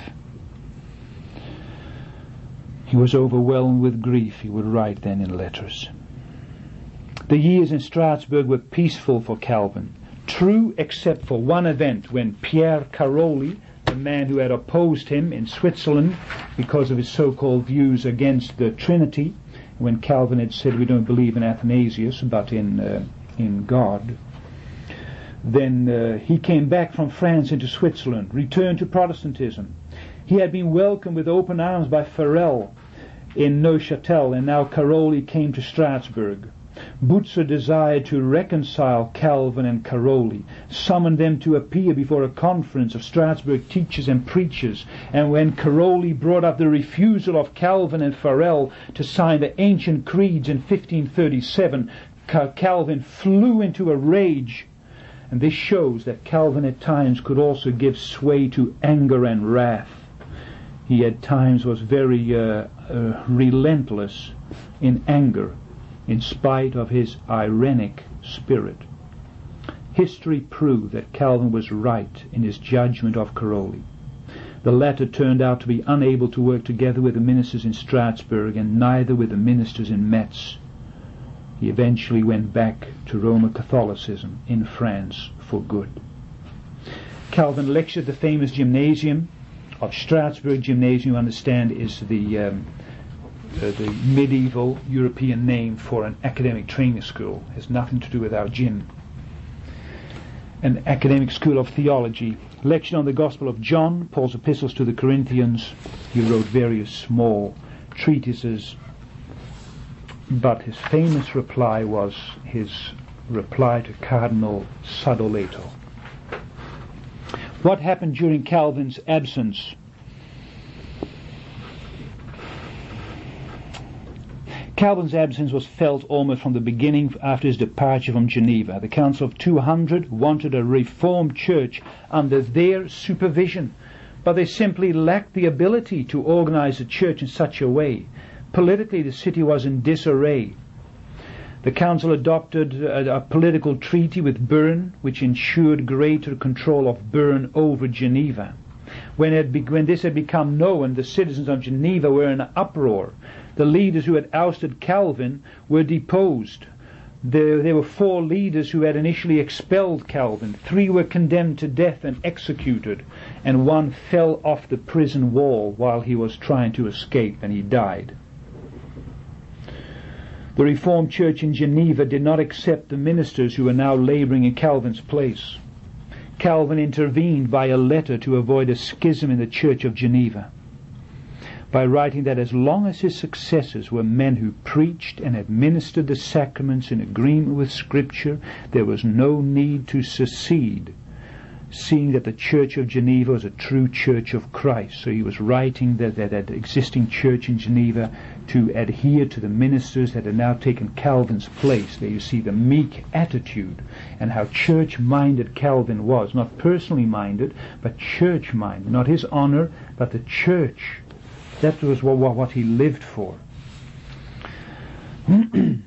He was overwhelmed with grief, he would write then in letters. The years in Strasbourg were peaceful for Calvin, true except for one event when Pierre Caroli, the man who had opposed him in Switzerland because of his so-called views against the Trinity, when Calvin had said we don't believe in Athanasius but in uh, in God, then uh, he came back from France into Switzerland, returned to Protestantism. He had been welcomed with open arms by Farel in Neuchâtel, and now Caroli came to Strasbourg. Butzer desired to reconcile Calvin and Caroli, summoned them to appear before a conference of Strasbourg teachers and preachers, and when Caroli brought up the refusal of Calvin and Farel to sign the ancient creeds in fifteen thirty-seven, Calvin flew into a rage. And this shows that Calvin at times could also give sway to anger and wrath. He at times was very uh, uh, relentless in anger, in spite of his irenic spirit. History proved that Calvin was right in his judgment of Caroli. The latter turned out to be unable to work together with the ministers in Strasbourg and neither with the ministers in Metz. He eventually went back to Roman Catholicism in France for good. Calvin lectured at the famous gymnasium of Strasbourg. Gymnasium, you understand, is the um, Uh, the medieval European name for an academic training school. It has nothing to do with our gym. An academic school of theology. Lectured on the Gospel of John, Paul's epistles to the Corinthians. He wrote various small treatises, but his famous reply was his reply to Cardinal Sadoleto. What happened during Calvin's absence? Calvin's absence was felt almost from the beginning after his departure from Geneva. The Council of two hundred wanted a reformed church under their supervision, but they simply lacked the ability to organize the church in such a way. Politically, the city was in disarray. The council adopted a, a political treaty with Bern, which ensured greater control of Bern over Geneva. When, it be, when this had become known, the citizens of Geneva were in an uproar. The leaders who had ousted Calvin were deposed. There, there were four leaders who had initially expelled Calvin. Three were condemned to death and executed, and one fell off the prison wall while he was trying to escape, and he died. The Reformed Church in Geneva did not accept the ministers who were now laboring in Calvin's place. Calvin intervened by a letter to avoid a schism in the Church of Geneva. by writing that as long as his successors were men who preached and administered the sacraments in agreement with Scripture, there was no need to secede, seeing that the Church of Geneva was a true Church of Christ. So he was writing that that, that existing church in Geneva to adhere to the ministers that had now taken Calvin's place. There you see the meek attitude and how church-minded Calvin was. Not personally minded, but church-minded. Not his honor, but the church. That was what, what he lived for. In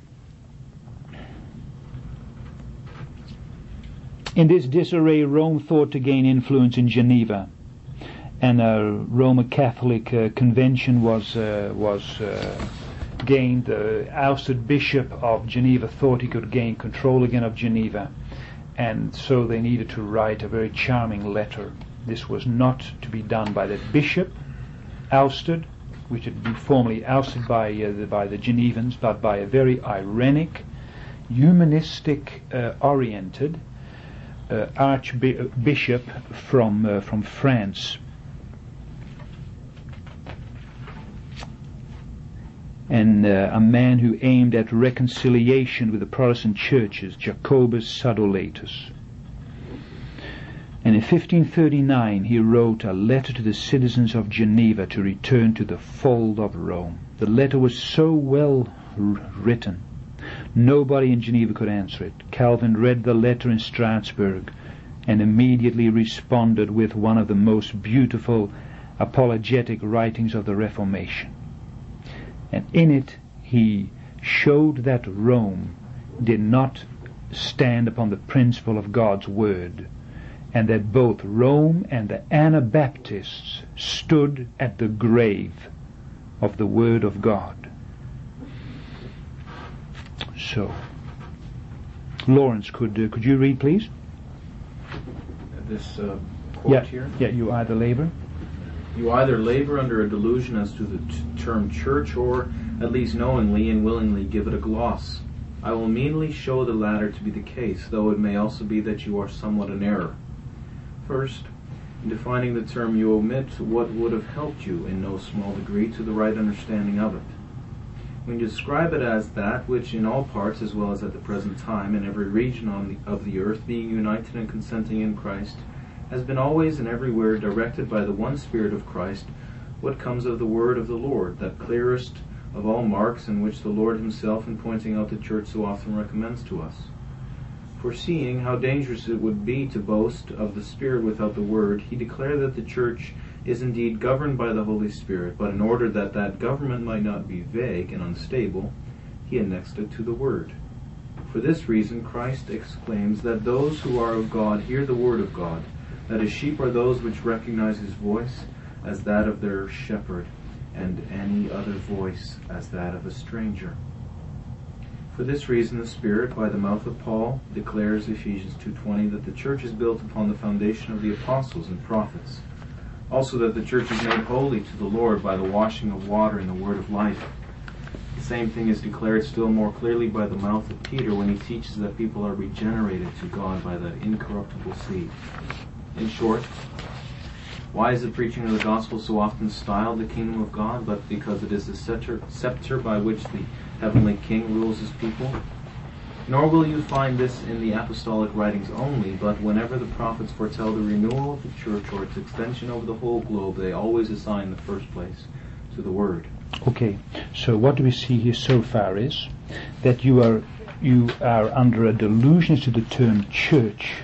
this disarray, Rome thought to gain influence in Geneva, and a Roman Catholic uh, convention was uh, was uh, gained. The ousted bishop of Geneva thought he could gain control again of Geneva, and so they needed to write a very charming letter. This was not to be done by the bishop, ousted, which had been formerly ousted by uh, the, by the Genevans, but by a very irenic, humanistic, uh, oriented uh, archbishop from uh, from France. And uh, a man who aimed at reconciliation with the Protestant churches, Jacobus Sadoletus. And in fifteen thirty-nine he wrote a letter to the citizens of Geneva to return to the fold of Rome. The letter was so well r- written, nobody in Geneva could answer it. Calvin read the letter in Strasbourg and immediately responded with one of the most beautiful apologetic writings of the Reformation. And in it he showed that Rome did not stand upon the principle of God's word, and that both Rome and the Anabaptists stood at the grave of the word of God. So, Lawrence, could uh, could you read, please? This uh, quote Yeah, here. yeah. You either labor. You either labor under a delusion as to the t- term church, or at least knowingly and willingly give it a gloss. I will immediately show the latter to be the case, though it may also be that you are somewhat in error. First, in defining the term, you omit what would have helped you in no small degree to the right understanding of it. When you describe it as that which in all parts, as well as at the present time, in every region on the, of the earth, being united and consenting in Christ, has been always and everywhere directed by the one Spirit of Christ, what comes of the word of the Lord, that clearest of all marks, in which the Lord himself, in pointing out the church, so often recommends to us. Foreseeing how dangerous it would be to boast of the Spirit without the word, he declared that the church is indeed governed by the Holy Spirit, but in order that that government might not be vague and unstable, he annexed it to the word. For this reason Christ exclaims that those who are of God hear the word of God, that his sheep are those which recognize his voice as that of their shepherd, and any other voice as that of a stranger. For this reason the Spirit, by the mouth of Paul, declares, Ephesians two twenty, that the church is built upon the foundation of the apostles and prophets. Also that the church is made holy to the Lord by the washing of water in the word of life. The same thing is declared still more clearly by the mouth of Peter when he teaches that people are regenerated to God by the incorruptible seed. In short, why is the preaching of the gospel so often styled the kingdom of God? But because it is the scepter, scepter by which the heavenly king rules his people. Nor will you find this in the apostolic writings only, but whenever the prophets foretell the renewal of the church or its extension over the whole globe, they always assign the first place to the word. Okay, so what do we see here so far is that you are you are under a delusion to the term church.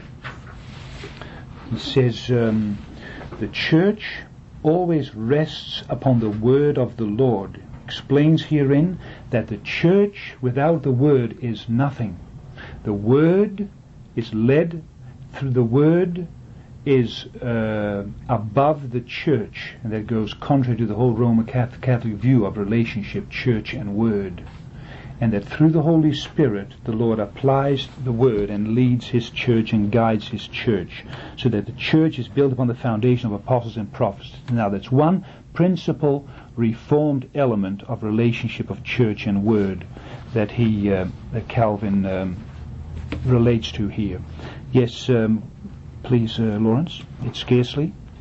He says um, the church always rests upon the word of the Lord. Explains herein that the church without the word is nothing. The word is led through the word is uh, above the church, and that goes contrary to the whole Roman Catholic view of relationship, church and word. And that through the Holy Spirit the Lord applies the word and leads his church and guides his church, so that the church is built upon the foundation of apostles and prophets. Now that's one principal reformed element of relationship of church and word that he uh, that Calvin um, relates to here. Yes, um, please, uh, Lawrence. It's scarcely.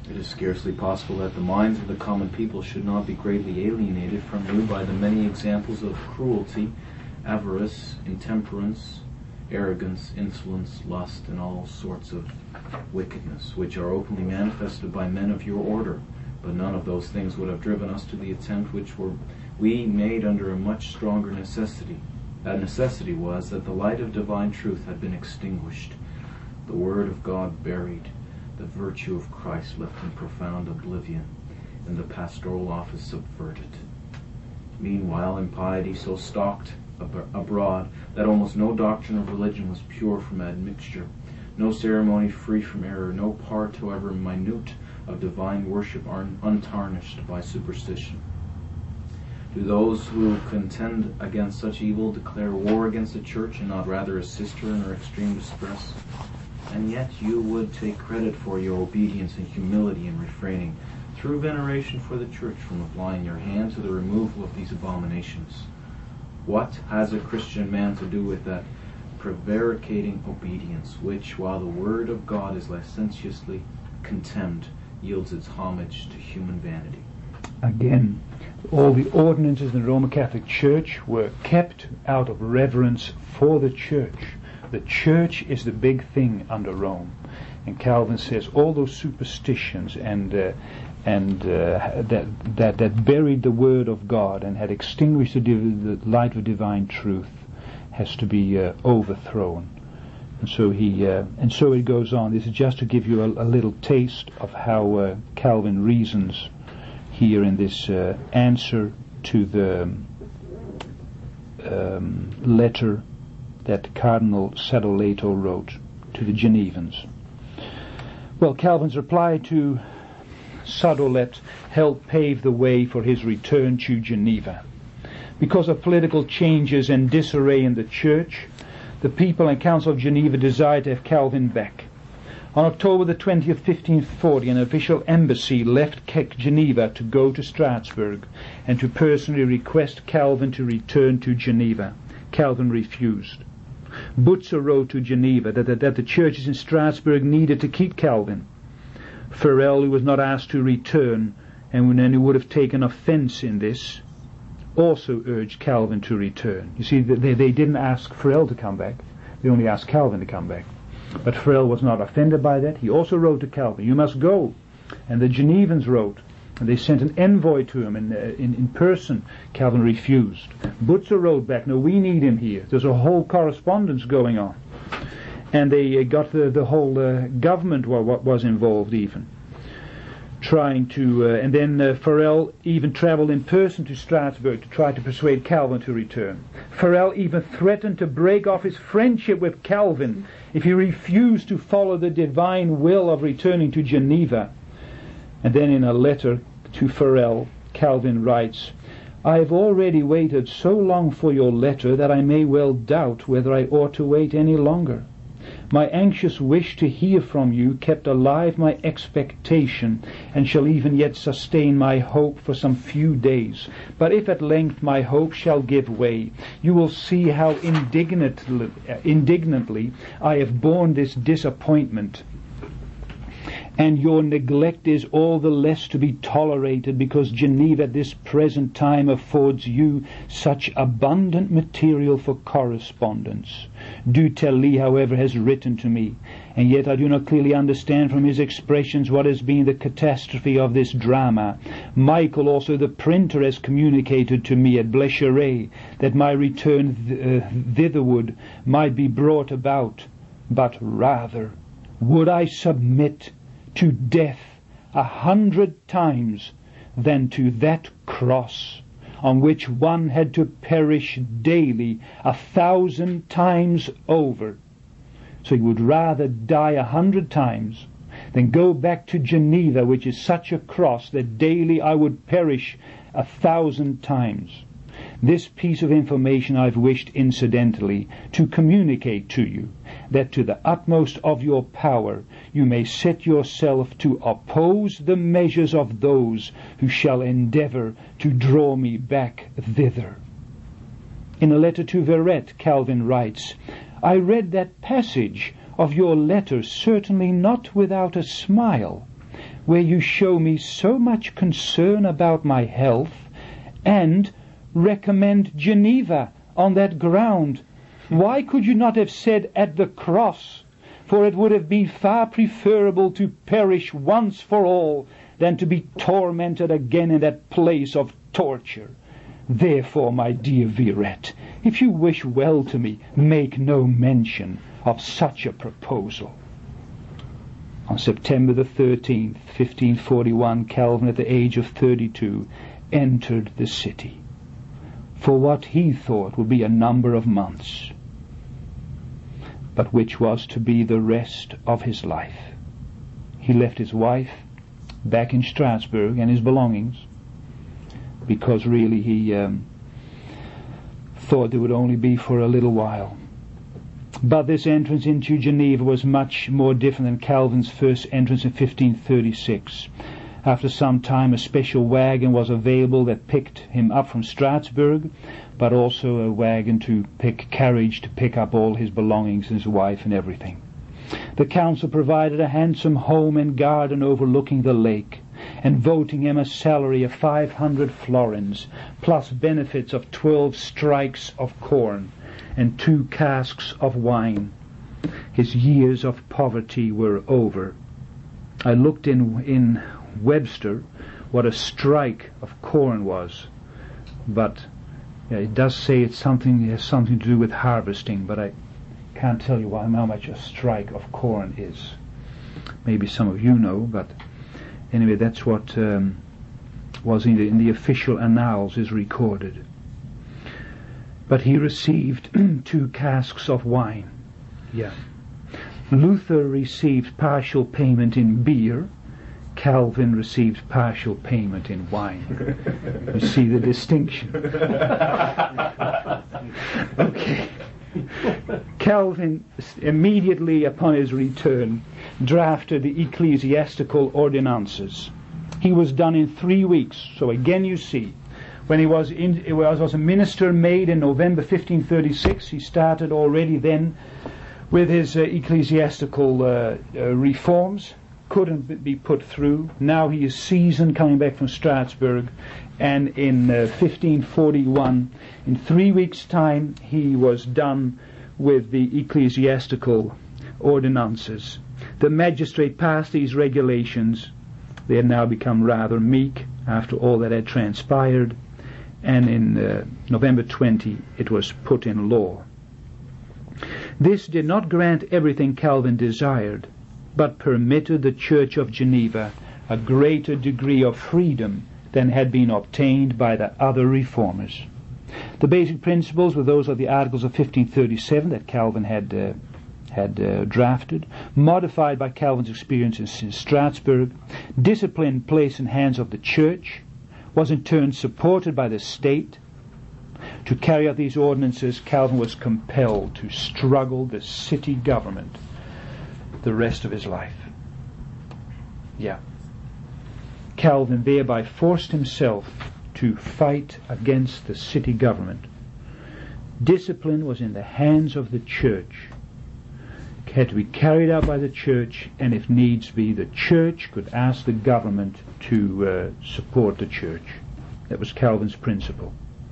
It is scarcely possible that the minds of the common people should not be greatly alienated from you by the many examples of cruelty, avarice, intemperance, arrogance, insolence, lust, and all sorts of wickedness, which are openly manifested by men of your order. But none of those things would have driven us to the attempt which were we made under a much stronger necessity. That necessity was that the light of divine truth had been extinguished, the word of God buried, the virtue of Christ left in profound oblivion, and the pastoral office subverted. Meanwhile, impiety so stalked ab- abroad that almost no doctrine of religion was pure from admixture, no ceremony free from error, no part, however minute, of divine worship are untarnished by superstition. Do those who contend against such evil declare war against the church and not rather assist her in her extreme distress? And yet you would take credit for your obedience and humility in refraining, through veneration for the church, from applying your hand to the removal of these abominations. What has a Christian man to do with that prevaricating obedience, which, while the word of God is licentiously contemned, yields its homage to human vanity? Again, all the ordinances in the Roman Catholic Church were kept out of reverence for the church. The church is the big thing under Rome. And Calvin says all those superstitions and uh, and uh, that, that that buried the word of God and had extinguished the, div- the light of divine truth has to be uh, overthrown. And so he uh, and so it goes on. This is just to give you a, a little taste of how uh, Calvin reasons here in this uh, answer to the um, letter that Cardinal Sadoleto wrote to the Genevans. Well, Calvin's reply to Sadolet helped pave the way for his return to Geneva. Because of political changes and disarray in the church, the people and Council of Geneva desired to have Calvin back. On October the twentieth, fifteen forty, an official embassy left Geneva to go to Strasbourg and to personally request Calvin to return to Geneva. Calvin refused. Butzer wrote to Geneva that, that, that the churches in Strasbourg needed to keep Calvin. Farel, who was not asked to return, and then who would have taken offense in this, also urged Calvin to return. You see, they, they didn't ask Farel to come back. They only asked Calvin to come back. But Farel was not offended by that. He also wrote to Calvin, "You must go." And the Genevans wrote, and they sent an envoy to him in, uh, in, in person. Calvin refused. Butzer wrote back, "No, we need him here." There's a whole correspondence going on. And they uh, got the, the whole uh, government wa- wa- was involved even. Trying to, uh, and then uh, Farel even traveled in person to Strasbourg to try to persuade Calvin to return. Farel even threatened to break off his friendship with Calvin if he refused to follow the divine will of returning to Geneva. And then in a letter to Farel, Calvin writes, "I have already waited so long for your letter that I may well doubt whether I ought to wait any longer. My anxious wish to hear from you kept alive my expectation, and shall even yet sustain my hope for some few days. But if at length my hope shall give way, you will see how indignantly, indignantly I have borne this disappointment. And your neglect is all the less to be tolerated because Geneva at this present time affords you such abundant material for correspondence. Du Tilly, however, has written to me, and yet I do not clearly understand from his expressions what has been the catastrophe of this drama. Michael, also the printer, has communicated to me at Blecheray that my return th- uh, thitherward might be brought about, but rather would I submit to death a hundred times than to that cross on which one had to perish daily a thousand times over. So he would rather die a hundred times than go back to Geneva, which is such a cross that daily I would perish a thousand times. This piece of information I've wished incidentally to communicate to you, that to the utmost of your power you may set yourself to oppose the measures of those who shall endeavour to draw me back thither." In a letter to Verret, Calvin writes, "I read that passage of your letter certainly not without a smile, where you show me so much concern about my health and recommend Geneva on that ground? Why could you not have said at the cross? For it would have been far preferable to perish once for all than to be tormented again in that place of torture. Therefore, my dear Virette, if you wish well to me, make no mention of such a proposal. On September the thirteenth, fifteen forty-one, Calvin, at the age of thirty-two, entered the city for what he thought would be a number of months, but which was to be the rest of his life. He left his wife back in Strasbourg and his belongings, because really he um, thought it would only be for a little while. But this entrance into Geneva was much more different than Calvin's first entrance in fifteen thirty-six. After some time, a special wagon was available that picked him up from Strasbourg, but also a wagon to pick carriage to pick up all his belongings and his wife and everything. The council provided a handsome home and garden overlooking the lake, and voting him a salary of five hundred florins, plus benefits of twelve strikes of corn and two casks of wine. His years of poverty were over. I looked in in Webster what a strike of corn was, but yeah, it does say it's something it has something to do with harvesting, but I can't tell you how much a strike of corn is. Maybe some of you know, but anyway, that's what um, was in the, in the official annals is recorded. But he received two casks of wine. Yeah. Luther received partial payment in beer. Calvin received partial payment in wine. You see the distinction. Okay. Calvin, immediately upon his return, drafted the ecclesiastical ordinances. He was done in three weeks. So again you see, when he was, in, he was, was a minister made in November fifteen thirty-six, he started already then with his uh, ecclesiastical uh, uh, reforms. Couldn't be put through. Now he is seasoned, coming back from Strasbourg, and in uh, fifteen forty-one, in three weeks' time, he was done with the ecclesiastical ordinances. The magistrate passed these regulations. They had now become rather meek after all that had transpired, and in uh, November twentieth, it was put in law. This did not grant everything Calvin desired, but permitted the Church of Geneva a greater degree of freedom than had been obtained by the other reformers. The basic principles were those of the Articles of fifteen thirty-seven that Calvin had uh, had uh, drafted, modified by Calvin's experiences in Strasbourg. Discipline placed in hands of the Church was in turn supported by the state. To carry out these ordinances, Calvin was compelled to struggle the city government the rest of his life. Yeah. Calvin thereby forced himself to fight against the city government. Discipline was in the hands of the church. It had to be carried out by the church, and if needs be, the church could ask the government to uh, support the church. That was Calvin's principle.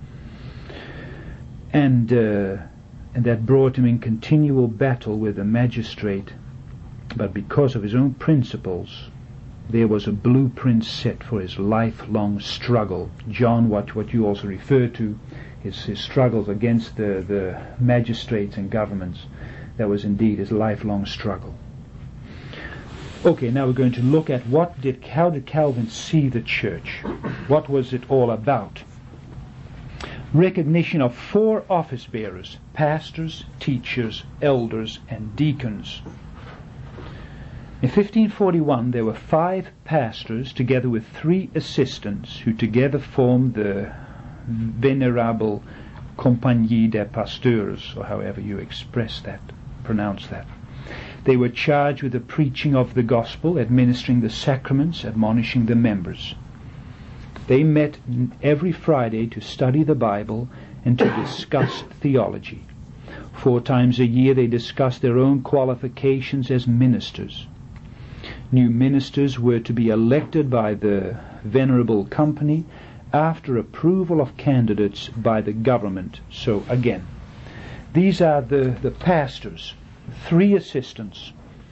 And, uh, and that brought him in continual battle with the magistrate. But because of his own principles, there was a blueprint set for his lifelong struggle. John, what, what you also refer to, his, his struggles against the, the magistrates and governments, that was indeed his lifelong struggle. Okay, now we're going to look at what did, how did Calvin see the church? What was it all about? Recognition of four office bearers: pastors, teachers, elders, and deacons. In fifteen forty-one, there were five pastors together with three assistants who together formed the Venerable Compagnie des Pasteurs, or however you express that, pronounce that. They were charged with the preaching of the gospel, administering the sacraments, admonishing the members. They met every Friday to study the Bible and to discuss theology. Four times a year they discussed their own qualifications as ministers. New ministers were to be elected by the Venerable Company after approval of candidates by the government. So again, these are the, the pastors, three assistants.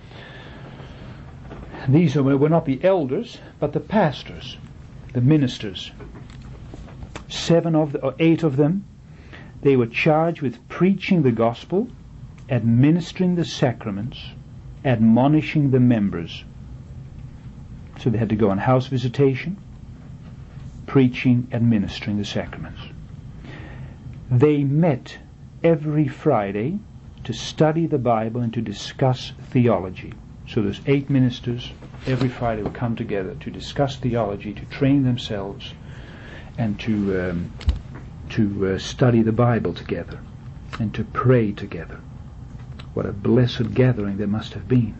These are, were not the elders, but the pastors, the ministers. Seven of the, or eight of them, they were charged with preaching the gospel, administering the sacraments, admonishing the members. So they had to go on house visitation, preaching, administering the sacraments. They met every Friday to study the Bible and to discuss theology. So there's eight ministers every Friday would come together to discuss theology, to train themselves, and to um, to uh, study the Bible together, and to pray together. What a blessed gathering there must have been.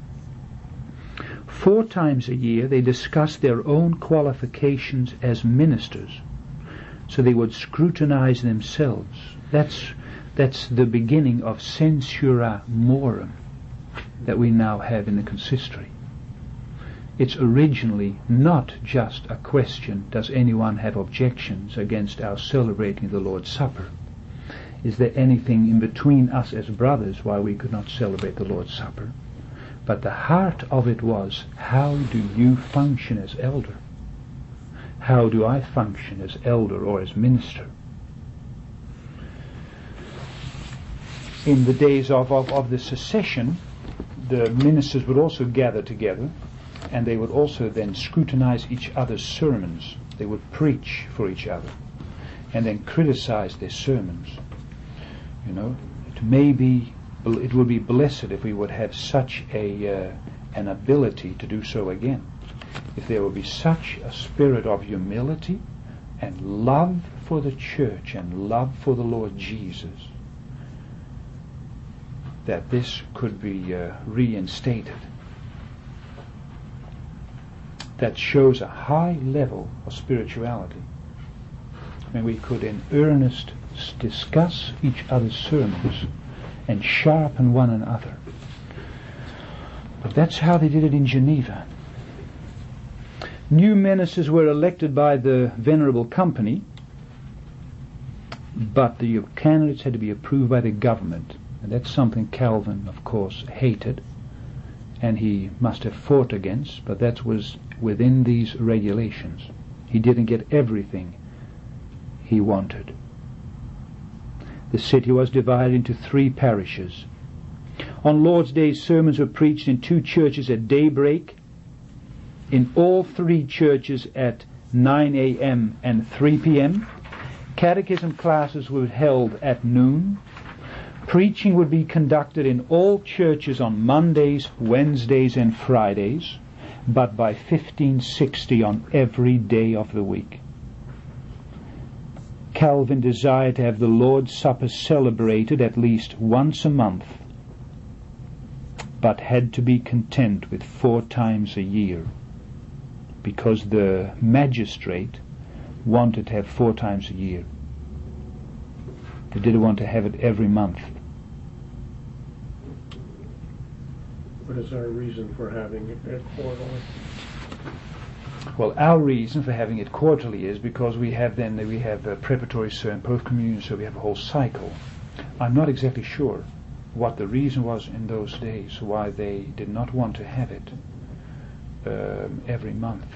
Four times a year they discussed their own qualifications as ministers. So they would scrutinize themselves. That's that's the beginning of censura morum that we now have in the consistory. It's originally not just a question, does anyone have objections against our celebrating the Lord's Supper? Is there anything in between us as brothers why we could not celebrate the Lord's Supper? But the heart of it was, how do you function as elder? How do I function as elder or as minister? In the days of, of, of the secession, the ministers would also gather together, and they would also then scrutinize each other's sermons. They would preach for each other, and then criticize their sermons. You know, it may be, it would be blessed if we would have such a uh, an ability to do so again. If there would be such a spirit of humility and love for the church and love for the Lord Jesus, that this could be uh, reinstated. That shows a high level of spirituality. And we could in earnest discuss each other's sermons and sharpen one another. But that's how they did it in Geneva. New ministers were elected by the Venerable Company, but the candidates had to be approved by the government. And that's something Calvin, of course, hated, and he must have fought against, but that was within these regulations. He didn't get everything he wanted. The city was divided into three parishes. On Lord's Day, sermons were preached in two churches at daybreak, in all three churches at nine a.m. and three p.m. Catechism classes were held at noon. Preaching would be conducted in all churches on Mondays, Wednesdays, and Fridays, but by fifteen sixty on every day of the week. Calvin desired to have the Lord's Supper celebrated at least once a month, but had to be content with four times a year, because the magistrate wanted to have four times a year. They didn't want to have it every month. What is our reason for having it at quarterly? Well, our reason for having it quarterly is because we have then we have a preparatory sermon, post-communion, so we have a whole cycle. I'm not exactly sure what the reason was in those days why they did not want to have it um, every month.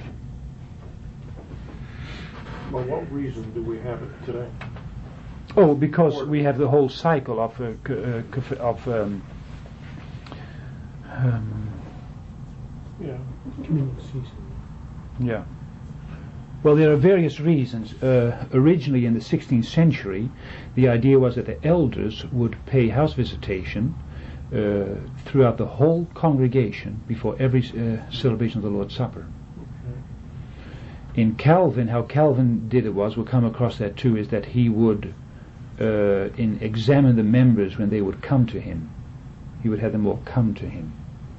Well, what reason do we have it today? Oh, because we have the whole cycle of uh, c- uh, c- of um, um, Yeah, communion season. yeah. Well, there are various reasons. Uh, originally, in the sixteenth century, the idea was that the elders would pay house visitation uh, throughout the whole congregation before every uh, celebration of the Lord's Supper. In Calvin, how Calvin did it was, we'll come across that too, is that he would uh, in examine the members when they would come to him. He would have them all come to him.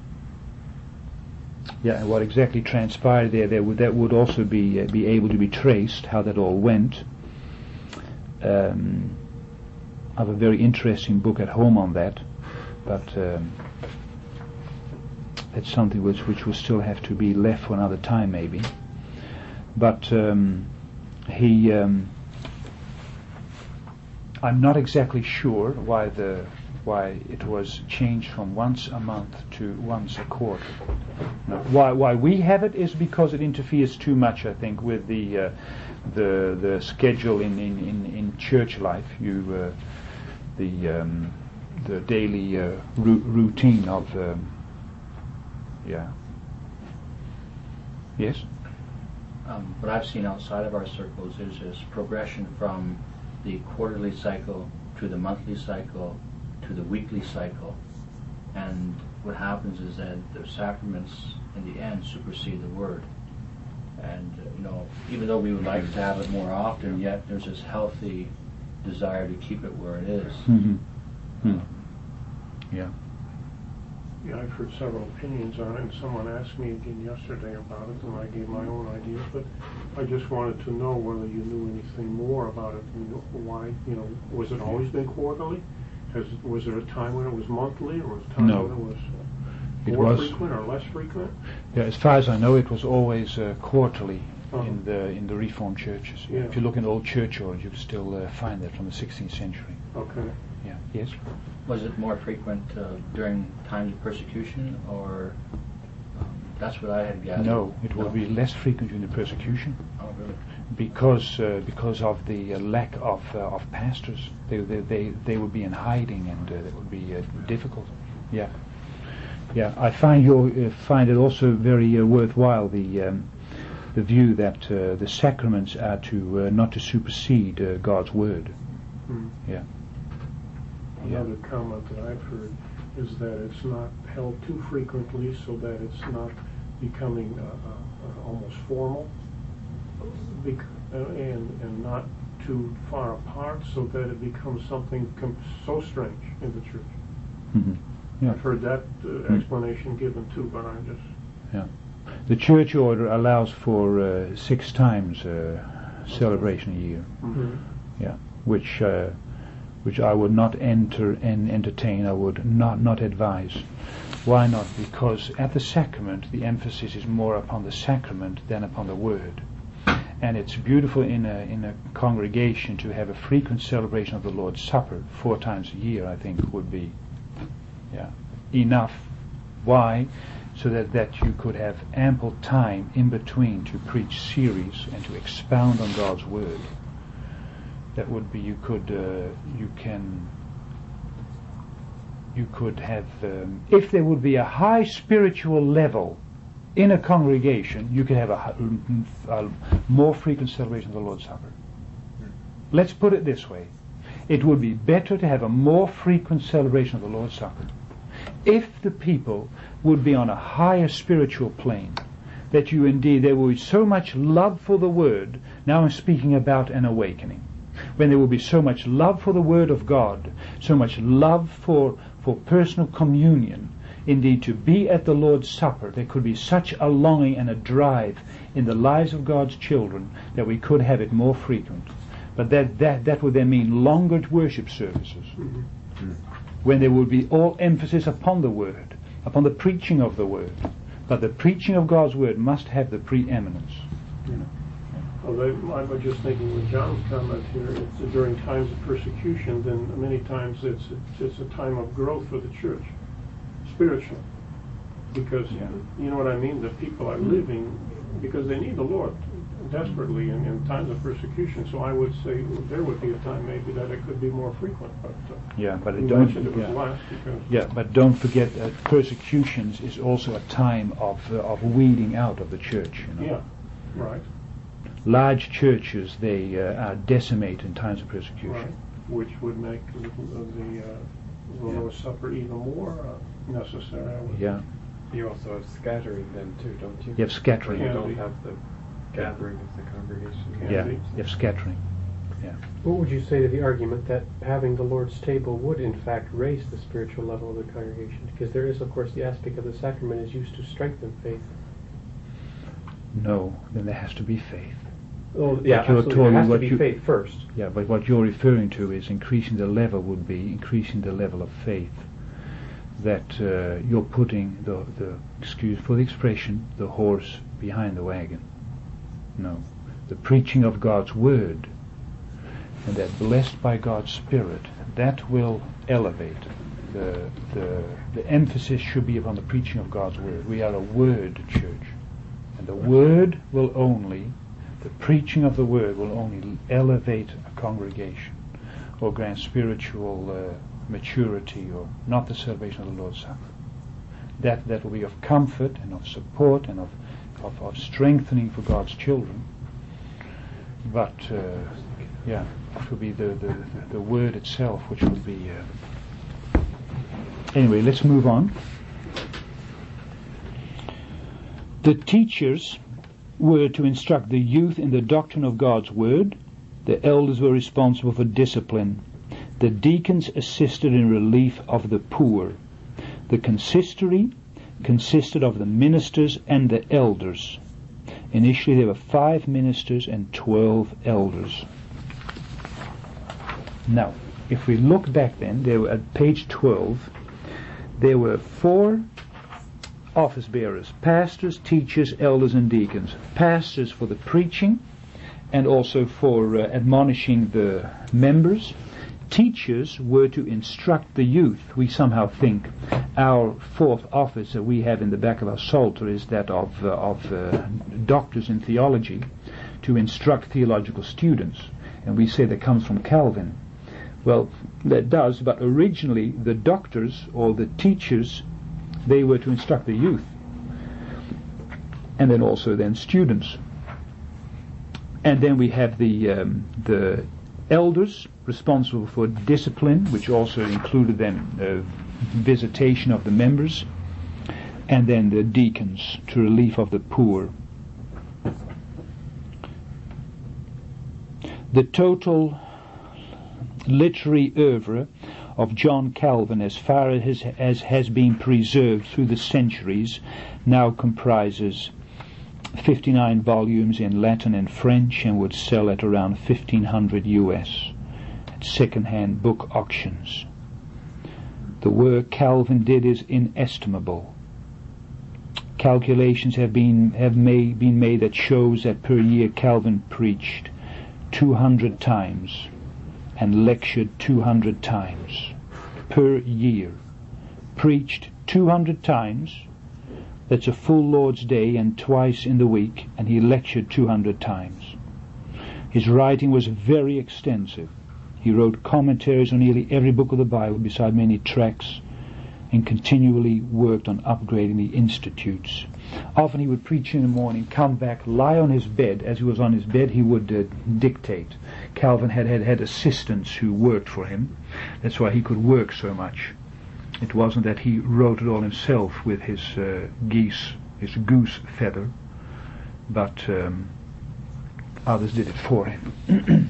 Yeah, and what exactly transpired there, there would, that would also be uh, be able to be traced, how that all went. Um, I have a very interesting book at home on that, but um, that's something which which will still have to be left for another time, maybe. But um, he, um, I'm not exactly sure why the why it was changed from once a month to once a quarter. No. Why why we have it is because it interferes too much, I think, with the uh, the the schedule in in, in, in church life. You uh, the um, the daily uh, ru- routine of um, yeah. Yes. Um, what I've seen outside of our circles is this progression from the quarterly cycle to the monthly cycle to the weekly cycle, and what happens is that the sacraments in the end supersede the word. And uh, you know, even though we would like to have it more often, yet there's this healthy desire to keep it where it is. Mm-hmm. Mm. Um, Yeah. Yeah, I've heard several opinions on it, and someone asked me again yesterday about it, and I gave my own ideas, but I just wanted to know whether you knew anything more about it, you know, why, you know, was it always been quarterly? Has, was there a time when it was monthly, or was a time No. when it was uh, It more was- frequent or less frequent? Yeah, as far as I know, it was always uh, quarterly Uh-huh. in the in the Reformed churches. Yeah. If you look in old church orders, you can still uh, find that from the sixteenth century. Okay. Yeah. Yes. Was it more frequent uh, during times of persecution, or um, that's what I had gathered? No, it would be less frequent during the persecution Oh, really? because uh, because of the uh, lack of uh, of pastors. They, they they they would be in hiding, and uh, it would be uh, difficult. Yeah. Yeah. I find you uh, find it also very uh, worthwhile the. Um, the view that uh, the sacraments are to uh, not to supersede uh, God's word. Hmm. Yeah. Another comment that I've heard is that it's not held too frequently so that it's not becoming uh, uh, almost formal, bec- uh, and, and not too far apart so that it becomes something com- so strange in the church. Mm-hmm. Yeah. I've heard that uh, Hmm. explanation given too, but I'm just... Yeah. The church order allows for uh, six times uh, celebration a year. Mhm. Yeah. Which uh, which I would not enter and entertain. I would not not advise. Why not? Because at the sacrament the emphasis is more upon the sacrament than upon the word. And it's beautiful in a in a congregation to have a frequent celebration of the Lord's Supper four times a year. I think would be yeah enough. Why? So that, that you could have ample time in between to preach series and to expound on God's word. That would be you could uh, you can you could have um, if there would be a high spiritual level in a congregation, you could have a, a more frequent celebration of the Lord's Supper. Let's put it this way: it would be better to have a more frequent celebration of the Lord's Supper if the people would be on a higher spiritual plane, that you indeed, there would be so much love for the Word. Now I'm speaking about an awakening. When there will be so much love for the Word of God, so much love for, for personal communion, indeed to be at the Lord's Supper, there could be such a longing and a drive in the lives of God's children that we could have it more frequent. But that, that, that would then mean longer worship services. Mhm. When there would be all emphasis upon the Word, upon the preaching of the Word. But the preaching of God's Word must have the preeminence. You know. Well, they, I was just thinking with John's comment here, it's during times of persecution, then many times it's, it's, it's a time of growth for the church, spiritually. Because, Yeah. you know what I mean, the people are living, because they need the Lord desperately in, in times of persecution, so I would say there would be a time maybe that it could be more frequent, but uh, Yeah, but you it don't. mentioned it was Yeah. less because... Yeah, but don't forget that persecutions is also a time of uh, of weeding out of the church. You know. Yeah, right, Large churches they uh, are decimated in times of persecution. right, which would make the, the, uh, the Yeah. Lord's Supper even more uh, necessary, I would Yeah, You also have scattering then too, don't you? you have scattering. You Yeah. don't have the gathering of the congregation. Yeah. Yeah, you have scattering. Yeah. What would you say to the argument that having the Lord's table would in fact raise the spiritual level of the congregation? Because there is, of course, the aspect of the sacrament is used to strengthen faith. No, then there has to be faith. Oh, yeah, But you're absolutely. told There has to what be you- faith first. Yeah, but what you're referring to is increasing the level would be increasing the level of faith. that uh, you're putting the, the, excuse for the expression, the horse behind the wagon. No. The preaching of God's Word, and that blessed by God's Spirit, that will elevate. The, the, the emphasis should be upon the preaching of God's Word. We are a Word church. And the Word will only, the preaching of the Word will only elevate a congregation or grant spiritual uh, maturity, or not the salvation of the Lord's Supper. That, that will be of comfort and of support and of, of, of strengthening for God's children. But, uh, yeah, it will be the, the, the Word itself which will be... Uh... Anyway, let's move on. The teachers were to instruct the youth in the doctrine of God's Word. The elders were responsible for discipline. The deacons assisted in relief of the poor. The consistory consisted of the ministers and the elders. Initially there were five ministers and twelve elders. Now, if we look back then, there were at page twelve, there were four office bearers: pastors, teachers, elders, and deacons. Pastors for the preaching and also for uh, admonishing the members. Teachers were to instruct the youth. We somehow think our fourth office that we have in the back of our psalter is that of, uh, of uh, doctors in theology, to instruct theological students. And we say that comes from Calvin. Well, that does, but originally the doctors or the teachers, they were to instruct the youth, and then also then students. And then we have the um, the elders responsible for discipline, which also included then uh, visitation of the members, and then the deacons to relief of the poor. The total literary oeuvre of John Calvin, as far as, as has been preserved through the centuries, now comprises fifty-nine volumes in Latin and French, and would sell at around fifteen hundred U S at second-hand book auctions. The work Calvin did is inestimable. Calculations have been have made, been made that shows that per year Calvin preached two hundred times and lectured two hundred times per year. Preached two hundred times, that's a full Lord's Day and twice in the week, and he lectured two hundred times. His writing was very extensive. He wrote commentaries on nearly every book of the Bible, beside many tracts, and continually worked on upgrading the institutes. Often he would preach in the morning, come back, lie on his bed. As he was on his bed, he would uh, dictate. Calvin had, had had assistants who worked for him. That's why he could work so much. It wasn't that he wrote it all himself with his uh, geese, his goose feather, but um, others did it for him.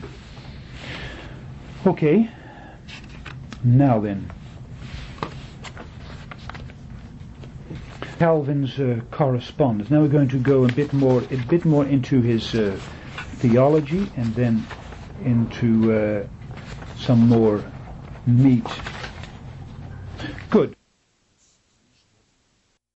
Okay, now then, Calvin's uh, correspondence. Now we're going to go a bit more, a bit more into his uh, theology, and then into uh, some more meat. Good.